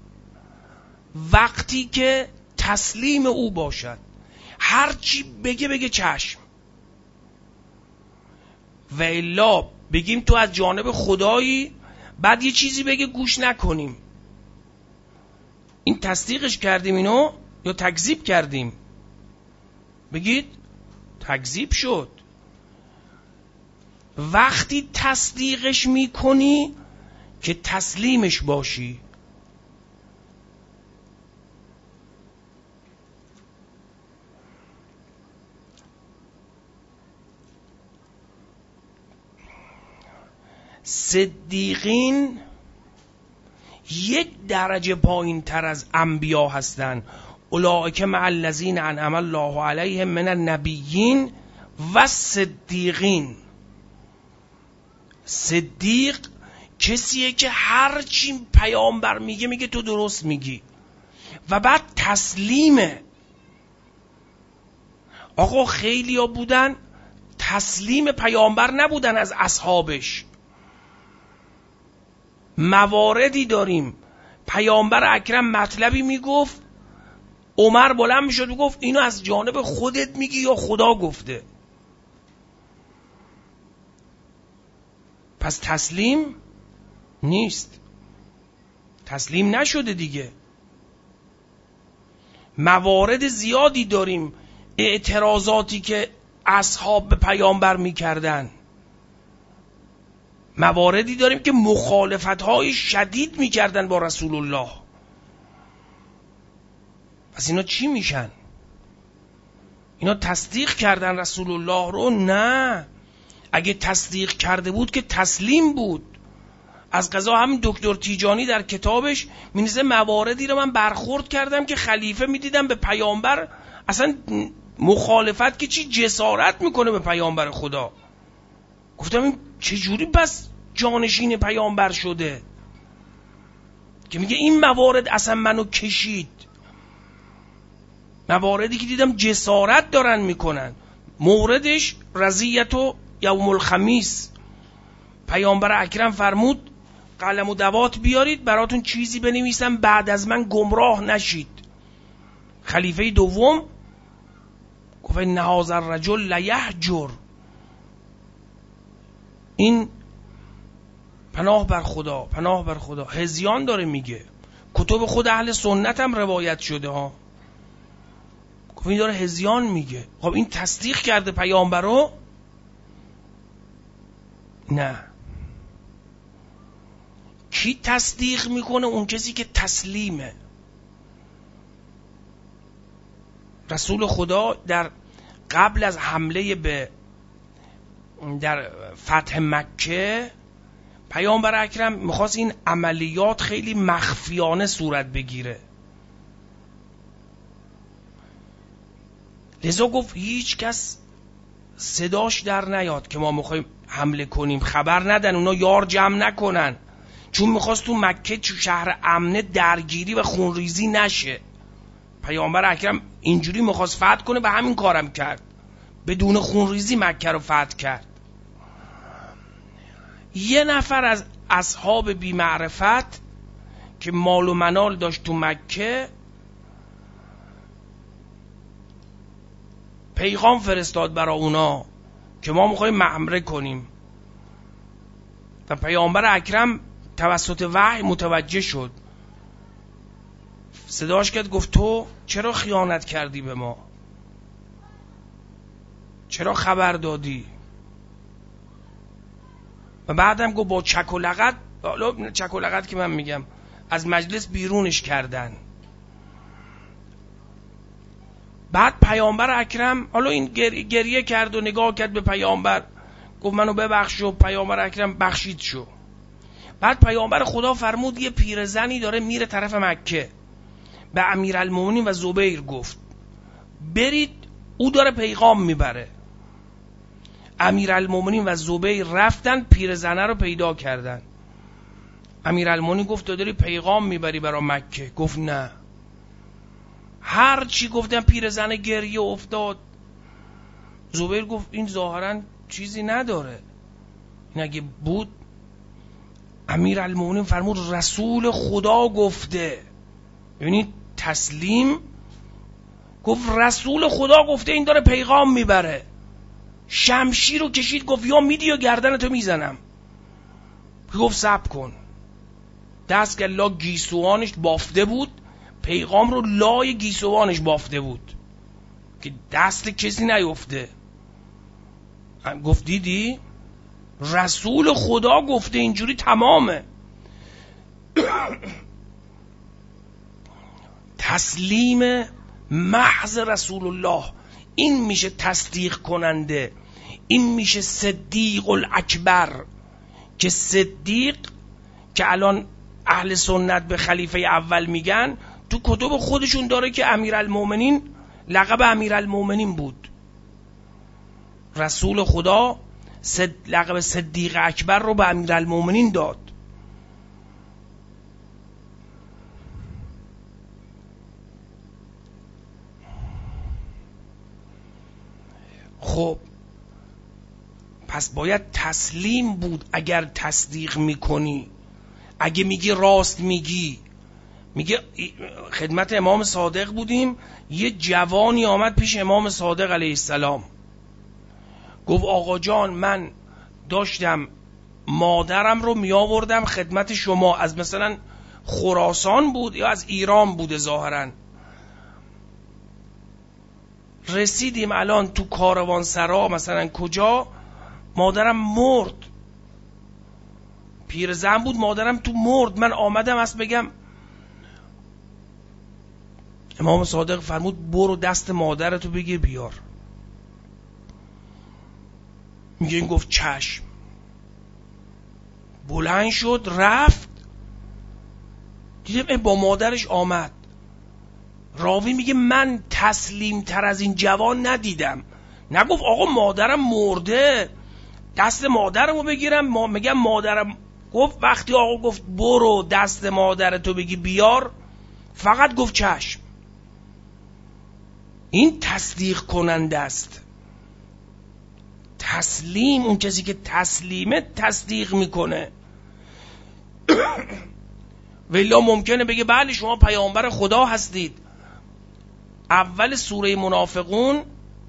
وقتی که تسلیم او باشد. هرچی بگه چشم، و الا بگیم تو از جانب خدایی، بعد یه چیزی بگه گوش نکنیم. این تصدیقش کردیم اینو یا تکذیب کردیم؟ بگید تکذیب شد. وقتی تصدیقش میکنی که تسلیمش باشی. صدیقین یک درجه پایین تر از انبیا هستن. اولئک مع الذین انعم الله علیهم من النبیین و صدیقین. صدیق کسیه که هر چی پیامبر میگه تو درست میگی، و بعد تسلیمه. آقا خیلی ها بودن تسلیم پیامبر نبودن از اصحابش. مواردی داریم پیامبر اکرم مطلبی میگفت، عمر بلند میشد میگفت اینو از جانب خودت میگی یا خدا گفته؟ پس تسلیم نیست، تسلیم نشده دیگه. موارد زیادی داریم اعتراضاتی که اصحاب به پیامبر میکردن. مواردی داریم که مخالفت‌های شدید می‌کردن با رسول الله. پس اینا چی میشن؟ اینا تصدیق کردن رسول الله رو؟ نه، اگه تصدیق کرده بود که تسلیم بود. از قضا همین دکتر تیجانی در کتابش می‌نویسه مواردی رو من برخورد کردم که خلیفه می‌دیدم به پیامبر اصلا مخالفت که چی جسارت میکنه به پیامبر خدا. گفتم این چجوری بس جانشین پیامبر شده که میگه این موارد اصلا منو کشید، مواردی که دیدم جسارت دارن میکنن. موردش رضیت و یوم الخمیس، پیامبر اکرم فرمود قلم و دوات بیارید براتون چیزی بنویسم بعد از من گمراه نشید. خلیفه دوم گفت ان هذا الرجل لیهجر، این پناه بر خدا، پناه بر خدا، هذیان داره میگه. کتب خود اهل سنت هم روایت شده ها. گفت این داره هذیان میگه. خب این تصدیق کرده پیامبر رو؟ نه. کی تصدیق میکنه؟ اون کسی که تسلیمه. رسول خدا در قبل از حمله به در فتح مکه، پیامبر اکرم میخواست این عملیات خیلی مخفیانه صورت بگیره، لذا گفت هیچ کس صداش در نیاد که ما میخوایم حمله کنیم، خبر ندن، اونا یار جمع نکنن، چون میخواست تو مکه تو شهر امنه درگیری و خونریزی نشه. پیامبر اکرم اینجوری میخواست فتح کنه و همین کارم کرد، بدون خونریزی مکه رو فتح کرد. یه نفر از اصحاب بی معرفت که مال و منال داشت تو مکه پیغام فرستاد برای اونا که ما میخوایم حمله کنیم و پیامبر اکرم توسط وحی متوجه شد، صداش کرد گفت تو چرا خیانت کردی به ما؟ چرا خبر دادی؟ و بعدم گفت با چک و لغت، چک و لغت که من میگم از مجلس بیرونش کردن. بعد پیامبر اکرم حالا این گریه کرد و نگاه کرد به پیامبر، گفت منو ببخش، و پیامبر اکرم بخشید شو. بعد پیامبر خدا فرمود یه پیرزنی داره میره طرف مکه، به امیرالمومنین و زبیر گفت برید، او داره پیغام میبره. امیرالمومنین و زبیر رفتن، پیرزنه رو پیدا کردن. امیرالمومنین گفت تو داری پیغام میبری برای مکه؟ گفت نه. هر چی گفتن پیرزنه گریه افتاد. زبیر گفت این ظاهرا چیزی نداره، این اگه بود. امیرالمومنین فرمود رسول خدا گفته، یعنی تسلیم. گفت رسول خدا گفته این داره پیغام میبره. شمشیر رو کشید گفت یا میدی یا گردنتو میزنم. گفت صبر کن. دست که لا گیسوانش بافته بود، پیغام رو لای گیسوانش بافته بود که دست کسی نیفته. گفت دیدی رسول خدا گفته اینجوری تمامه. تسلیم محض رسول الله، این میشه تصدیق کننده، این میشه صدیق الاکبر. که صدیق که الان اهل سنت به خلیفه اول میگن، تو کتب خودشون داره که امیرالمومنین لقب امیرالمومنین بود. رسول خدا لقب صدیق اکبر رو به امیرالمومنین داد. خب پس باید تسلیم بود. اگر تصدیق میکنی، اگه میگی راست میگی. میگه خدمت امام صادق بودیم، یه جوانی آمد پیش امام صادق علیه السلام، گفت آقا جان من داشتم مادرم رو می آوردم خدمت شما، از مثلا خراسان بود یا از ایران بوده ظاهرا، رسیدیم الان تو کاروانسرا مثلا کجا، مادرم مرد. پیرزن بود، مادرم تو مرد، من آمدم است بگم. امام صادق فرمود برو دست مادرتو بگیر بیار. میگه این گفت چشم. بلند شد رفت، دیدم با مادرش آمد. راوی میگه من تسلیم تر از این جوان ندیدم. نگفت آقا مادرم مرده دست مادرمو بگیرم، میگم مادرم. گفت وقتی آقا گفت برو دست مادرتو بگی بیار، فقط گفت چشم. این تصدیق کننده است. تسلیم، اون کسی که تسلیمه تصدیق میکنه. ولی ممکنه بگه بله شما پیامبر خدا هستید. اول سوره منافقون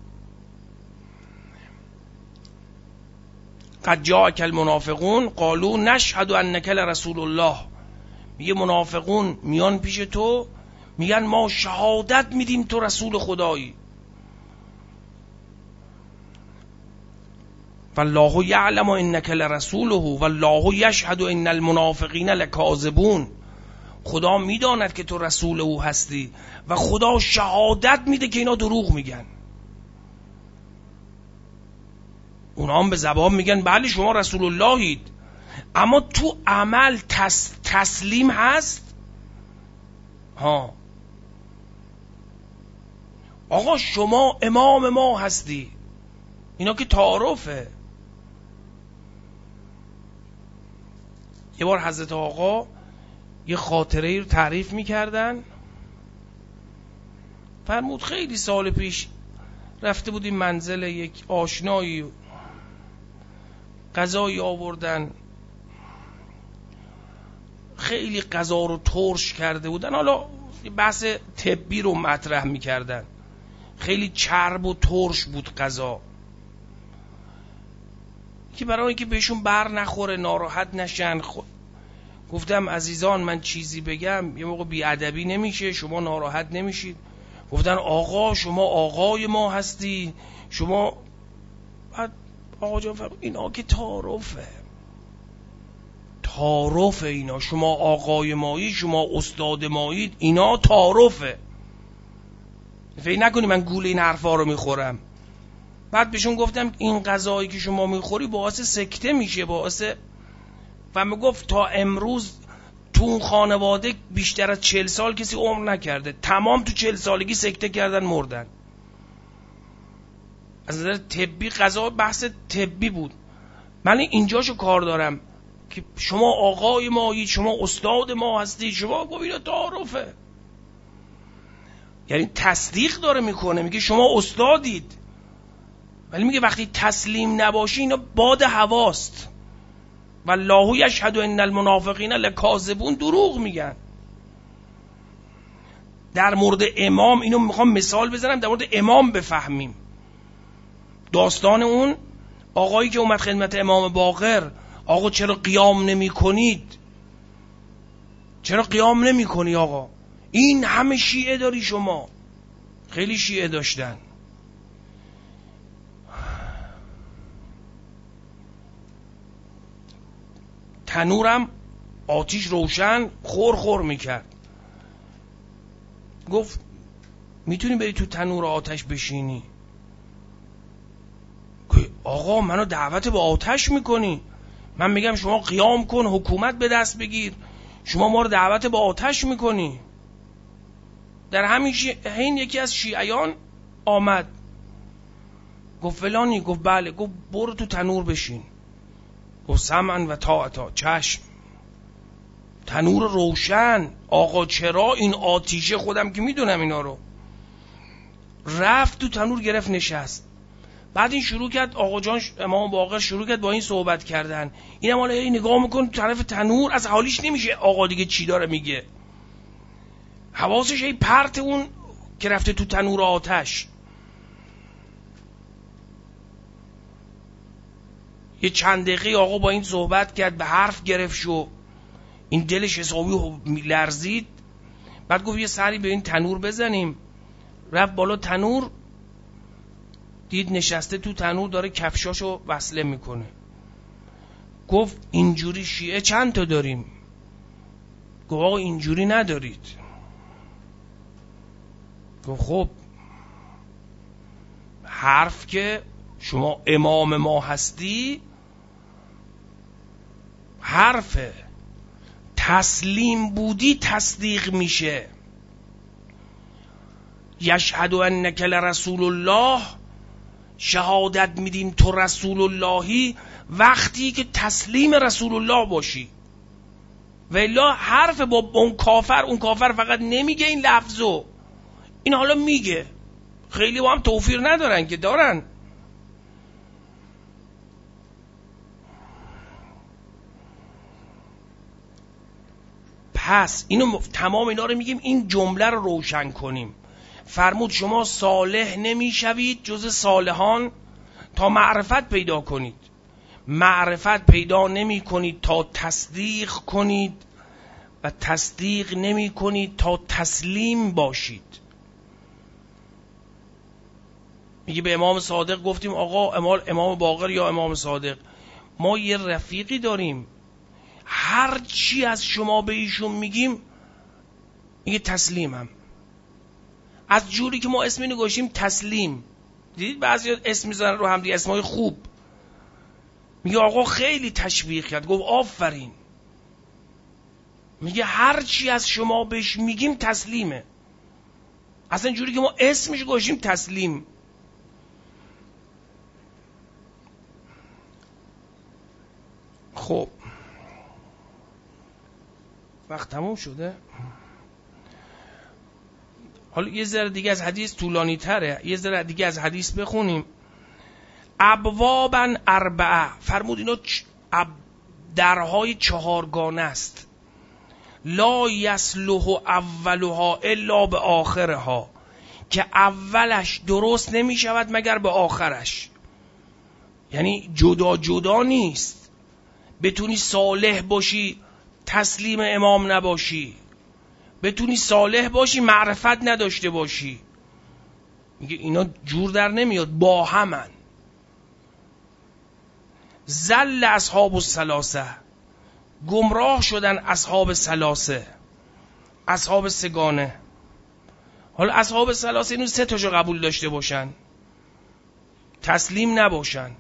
قد جاءک المنافقون قالوا نشهد انک لرسول الله. میگه منافقون میان پیش تو میگن ما شهادت میدیم تو رسول خدایی. والله یعلم انک لرسوله والله یشهد ان المنافقین لکاذبون. خدا میداند که تو رسول او هستی و خدا شهادت میده که اینا دروغ میگن. اونا هم به زبان میگن بله شما رسول اللهید، اما تو عمل تسلیم هست. ها آقا شما امام ما هستی، اینا که تعارفه. یه بار حضرت آقا یه خاطره رو تعریف میکردن. فرمود خیلی سال پیش رفته بودیم منزل یک آشنایی، غذایی آوردن، خیلی غذا رو ترش کرده بودن. حالا بحث طبی رو مطرح میکردن، خیلی چرب و ترش بود غذا، که برای اینکه بهشون بر نخوره ناراحت نشن گفتم عزیزان من چیزی بگم یه موقع بیادبی نمیشه، شما ناراحت نمیشید. گفتن آقا شما آقای ما هستی، شما. بعد آقا جان فرمود اینا که تعارفه اینا، شما آقای مایی، شما استاد مایید، اینا تعارفه. فکر نکنی من گول این حرفا رو میخورم. بعد بهشون گفتم این غذایی که شما میخوری باعث سکته میشه، و میگفت تا امروز تو اون خانواده بیشتر از 40 سال کسی عمر نکرده، تمام تو 40 سالگی سکته کردن مردن. از نظر طبی غذا بحث طبی بود. من اینجاشو کار دارم که شما آقای مایید، شما استاد ما هستی، شما گفت اینا تعارفه. یعنی تصدیق داره میکنه، میگه شما استادید، ولی میگه وقتی تسلیم نباشی اینا باد هواست. والله یشهد ان المنافقین لکاذبون، دروغ میگن. در مورد امام اینو میخوام مثال بزنم، در مورد امام بفهمیم. داستان اون آقایی که اومد خدمت امام باقر، آقا چرا قیام نمی کنید؟ چرا قیام نمی کنی آقا؟ این همه شیعه داری شما. خیلی شیعه داشتن. تنورم آتیش روشن خور میکرد. گفت میتونی بری تو تنور آتش بشینی؟ آقا منو دعوت به آتش میکنی؟ من میگم شما قیام کن حکومت به دست بگیر، شما ما رو دعوت به آتش میکنی. در همین حین یکی از شیعیان آمد گفت فلانی، گفت بله، گفت برو تو تنور بشین. گفت سمعا و طاعتا، چشم. تنور روشن، آقا چرا این آتیشه، خودم که میدونم اینا رو. رفت تو تنور گرفت نشست. بعد این شروع کرد، آقا جان امام باقر شروع کرد با این صحبت کردن. اینم حالا نگاه میکن طرف تنور، از حالیش نمیشه آقا دیگه چی داره میگه. حواسش ای پرت اون که رفته تو تنور آتش. یه چند دقیقه آقا با این صحبت کرد، به حرف گرفت شو، این دلش حسابی لرزید. بعد گفت یه سری به این تنور بزنیم. رفت بالا تنور، دید نشسته تو تنور داره کفشاشو وصله میکنه. گفت اینجوری شیعه چند تا داریم؟ گفت آقا اینجوری ندارید. گفت خب حرف که شما امام ما هستی حرفه، تسلیم بودی تصدیق میشه. یشهد انک لرسول الله، شهادت میدیم تو رسول اللهی وقتی که تسلیم رسول الله باشی. و الا حرف با اون کافر فقط نمیگه این لفظو، این حالا میگه. خیلی با هم توفیر ندارن که دارن. پس اینو تمام اینا رو میگیم، این جمله رو روشن کنیم. فرمود شما صالح نمیشوید جز صالحان تا معرفت پیدا کنید. معرفت پیدا نمی کنید تا تصدیق کنید و تصدیق نمی کنید تا تسلیم باشید. میگه به امام صادق گفتیم آقا امام باقر یا امام صادق، ما یه رفیقی داریم هر چی از شما به ایشون میگیم میگه تسلیمم. از جوری که ما اسمی نگوشیم تسلیم. دیدید بعضی اسم میذارن رو هم دیگه اسمای خوب. میگه آقا خیلی تشویق کرد، گفت آفرین. میگه هر چی از شما بهش میگیم تسلیمه. اصلا جوری که ما اسمش گوشیم تسلیم. خب وقت تموم شده. حالا یه ذره دیگه از حدیث طولانی تره، یه ذره دیگه از حدیث بخونیم. ابوابا اربعه، فرمود اینا درهای چهارگانه است. لا یصلح اولها الا به آخرها، که اولش درست نمی شود مگر به آخرش. یعنی جدا جدا نیست، بتونی صالح باشی تسلیم امام نباشی، بتونی صالح باشی معرفت نداشته باشی. میگه اینا جور در نمیاد، با همن. زل اصحاب الثلاثه، گمراه شدن اصحاب ثلاثه، اصحاب سگانه. حالا اصحاب ثلاثه اینو سه تاشو قبول داشته باشن، تسلیم نباشن.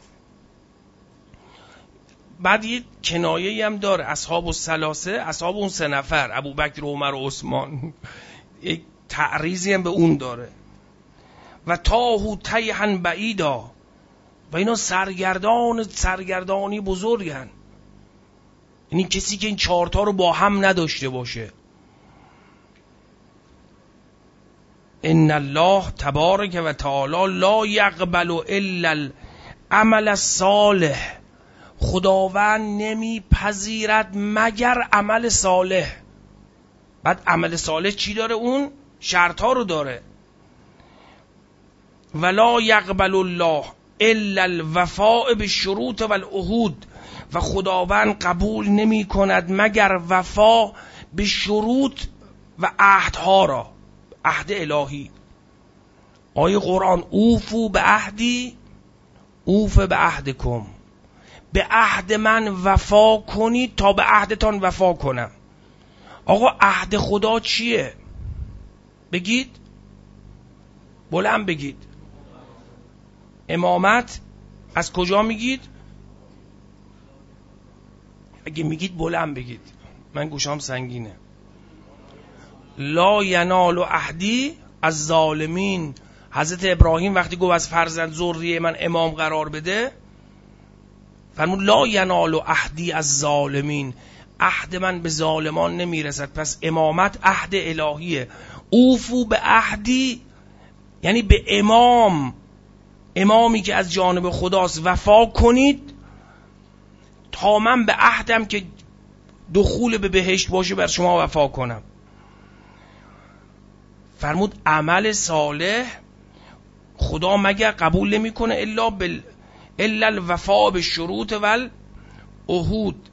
بعد یه کنایه‌ای هم داره، اصحاب الثلاثه، اصحاب اون سه نفر، ابوبکر و عمر و عثمان، یک تعریضی هم به اون داره. و تاهو تیهن بعیدا، و اینا سرگردانی بزرگن. یعنی کسی که این چهارتا رو با هم نداشته باشه. ان الله تبارک و تعالی لا یقبل الا العمل الصالح، خداوند نمیپذیرد مگر عمل صالح. بعد عمل صالح چی داره؟ اون شرطا رو داره. ولا یقبل الله الا الوفاء بالشروط والعهود، و خداوند قبول نمی کند مگر وفا به شروط و عهدها را، عهد الهی. آیه قرآن اوفو به عهدی اوف به عهدکم، به عهد من وفا کنید تا به عهدتان وفا کنم. آقا عهد خدا چیه؟ بگید، بلند بگید. امامت از کجا میگید؟ اگه میگید بلند بگید، من گوشام سنگینه. لا ینال عهدی از ظالمین. حضرت ابراهیم وقتی گفت از فرزند ذریه من امام قرار بده، فرمود لا ینال عهدی از ظالمین، عهد من به ظالمان نمیرسد. پس امامت عهد الهیه. اوفو به عهدی یعنی به امامی که از جانب خداست وفا کنید تا من به عهدم که دخول به بهشت باشه بر شما وفا کنم. فرمود عمل صالح خدا مگر قبول نمی کنه الا الوفاء بالشروط والعهود.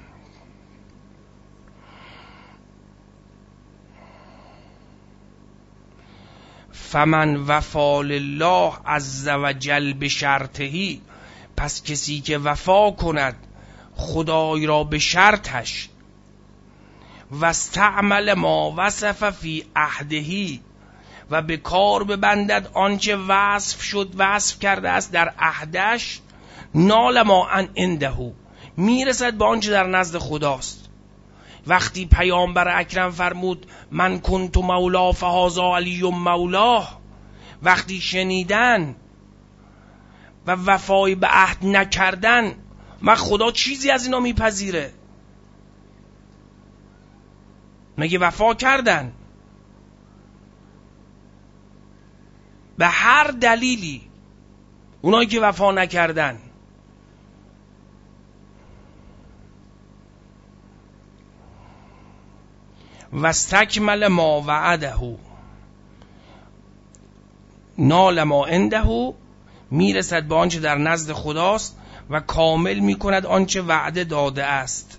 فمن وفا لله عز وجل به شرطهی، پس کسی که وفا کند خدای را به شرطش و استعمل ما وصف فی عهدهی و به کار ببندد آنچه وصف کرده است در عهدش، نال ما ان عنده، میرسد به آنچه در نزد خداست. وقتی پیامبر اکرم فرمود من کنت مولا فهذا علی مولاه، وقتی شنیدن و وفای به عهد نکردن، من خدا چیزی از اینا میپذیره؟ مگه وفا کردن؟ به هر دلیلی اونایی که وفا نکردن. و استکمل ما وعده نال ما عنده، میرسد به آنچه در نزد خداست و کامل میکند آنچه وعده داده است.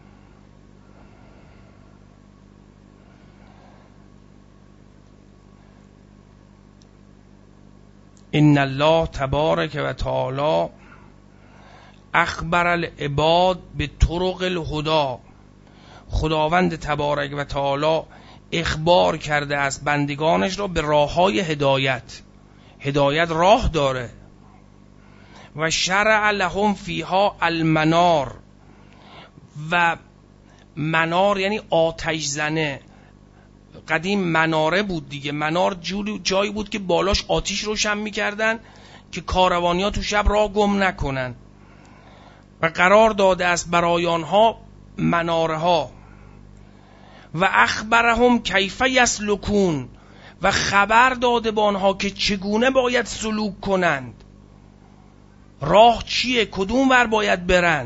ان الله تبارک و تعالی اخبر العباد به طرق الهدى، خداوند تبارک و تعالی اخبار کرده است بندگانش را به راههای هدایت. هدایت راه داره. و شرع لهم فیها المنار، و منار یعنی آتش زنه. قدیم مناره بود دیگه. منار جایی بود که بالاش آتیش روشن میکردن که کاروانی ها تو شب راه گم نکنن، و قرار داده است برای آنها مناره ها. و اخبرهم کیف یسلکون، و خبر داده به آنها که چگونه باید سلوک کنند، راه چیه، کدوم ور باید برن.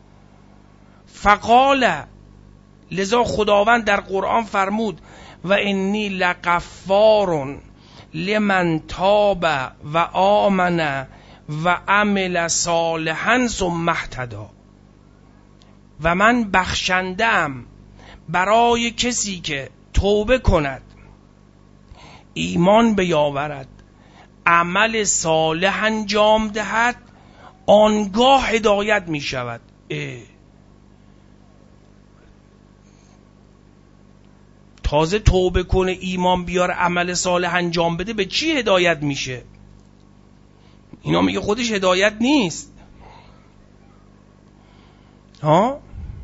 فقال، لذا خداوند در قرآن فرمود و انی لغفار لمن تاب و آمن و عمل صالحا ثم اهتدی، و من بخشنده‌ام برای کسی که توبه کند، ایمان بیاورد، عمل صالح انجام دهد، آنگاه هدایت می شود. تازه توبه کنه، ایمان بیاره، عمل صالح انجام بده، به چی هدایت میشه؟ اینا میگه خودش هدایت نیست. ها؟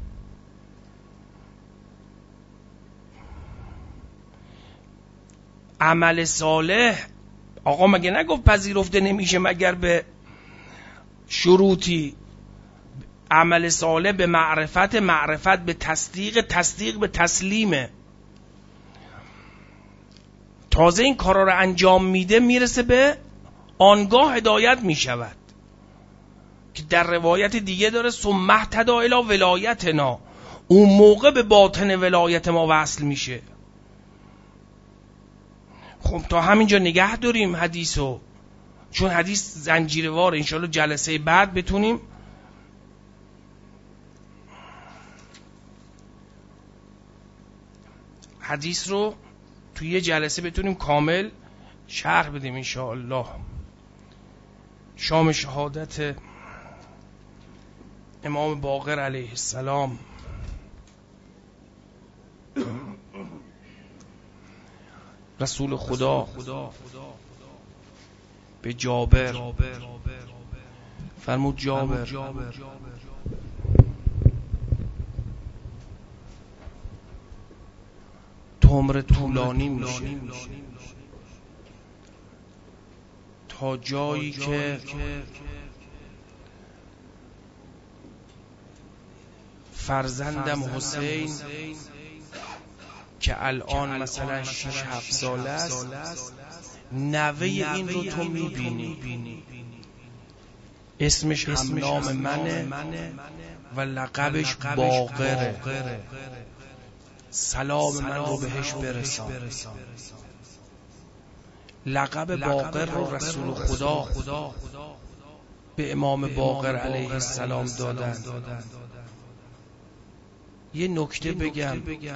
عمل صالح آقا مگه نگفت پذیرفته نمیشه مگر به شروطی؟ عمل صالح به معرفت، معرفت به تصدیق، تصدیق به تسلیمه. تازه این کارا رو انجام میده، میرسه به آنگاه هدایت میشود، که در روایت دیگه داره ثم اهتدی الی ولایتنا، اون موقع به باطن ولایت ما وصل میشه. خب تا همینجا نگه داریم حدیثو، چون حدیث زنجیروار. انشالله جلسه بعد بتونیم حدیث رو توی یه جلسه بتونیم کامل شرح بدیم انشاءالله. شام شهادت امام باقر علیه السلام. رسول خدا به جابر فرمود جابر تو عمر طولانی میشه تا جایی که فرزندم حسین که الان مثلا 6-7 ساله است، نوه این رو تو میبینی، اسمش هم نام منه و لقبش باقره، سلام من رو بهش برسان. لقب باقر رو رسول خدا به امام باقر علیه السلام دادن. یه نکته بگم،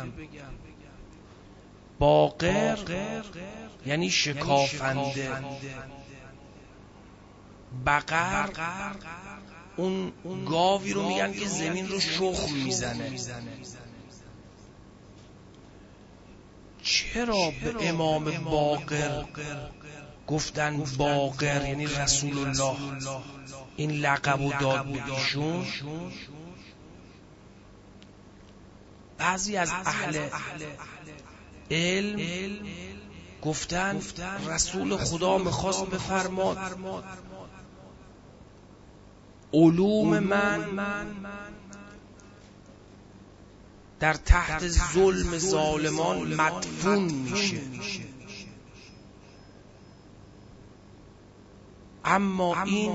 باقر یعنی شکافنده، بقر اون گاوی رو میگن که زمین رو شخم میزنه. چرا به امام باقر گفتن باقر، یعنی رسول الله، این لقب رو داد به ایشون؟ بعضی از اهل علم گفتن رسول خدا میخواست بفرماد علوم من در تحت ظلم ظالمان مدفون میشه، اما این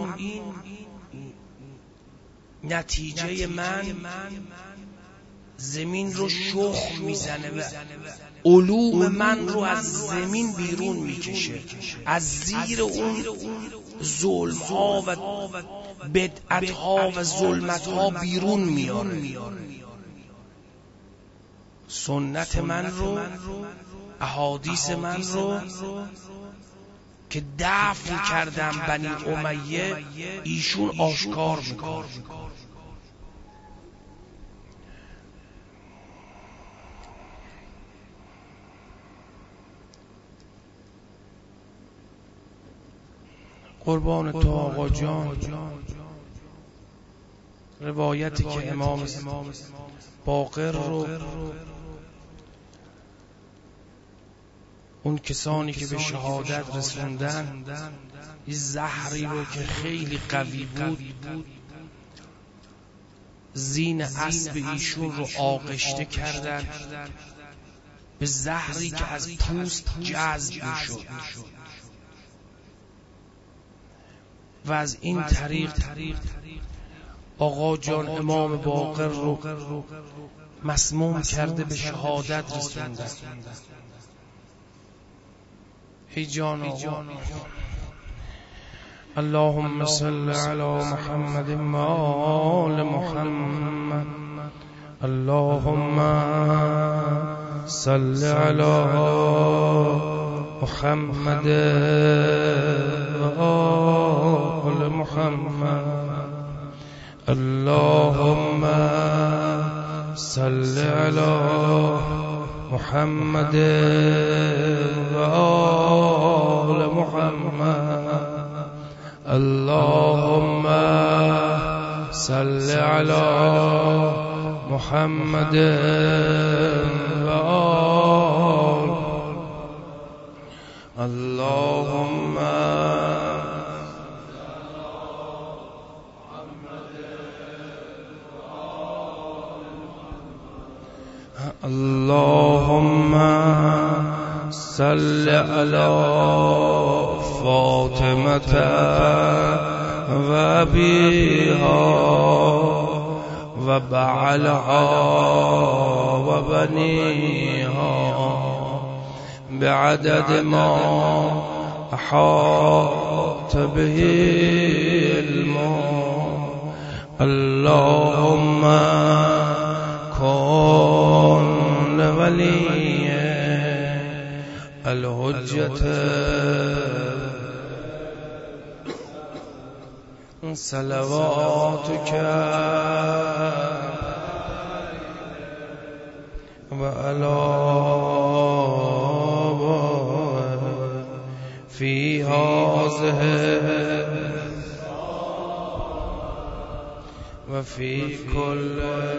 نتیجه من زمین رو شخم میزنه و علوم من رو از زمین بیرون میکشه، از زیر اون ظلم ها و بدعت ها و ظلمت ها بیرون میاره. سنت من رو، احادیث من رو که دفن کردم بنی امیه، ایشون آشکار میکنه. قربان تو آقا جان، روایتی که امام باقر رو اون کسانی که به شهادت رسوندن این زهری رو که خیلی قوی بود زین اسب ایشون رو آغشته کردن، به زهری که از پوست جذب میشد و از این طریق آقا جان امام باقر رو مسموم کرده به شهادت رسوندن. ای جان آقا، اللهم صل علی محمد و آل محمد، اللهم صل علی محمد و آل محمد، اللهم صل علی محمد و آل محمد، اللهم صل علی محمد و آل، اللهم اللهم صل على فاطمة و أبيها و بعلها و بنيها بعدد ما أحاط به علمه، اللهم كن ولي الحجة صلواتك وعلى في هذه وفي كل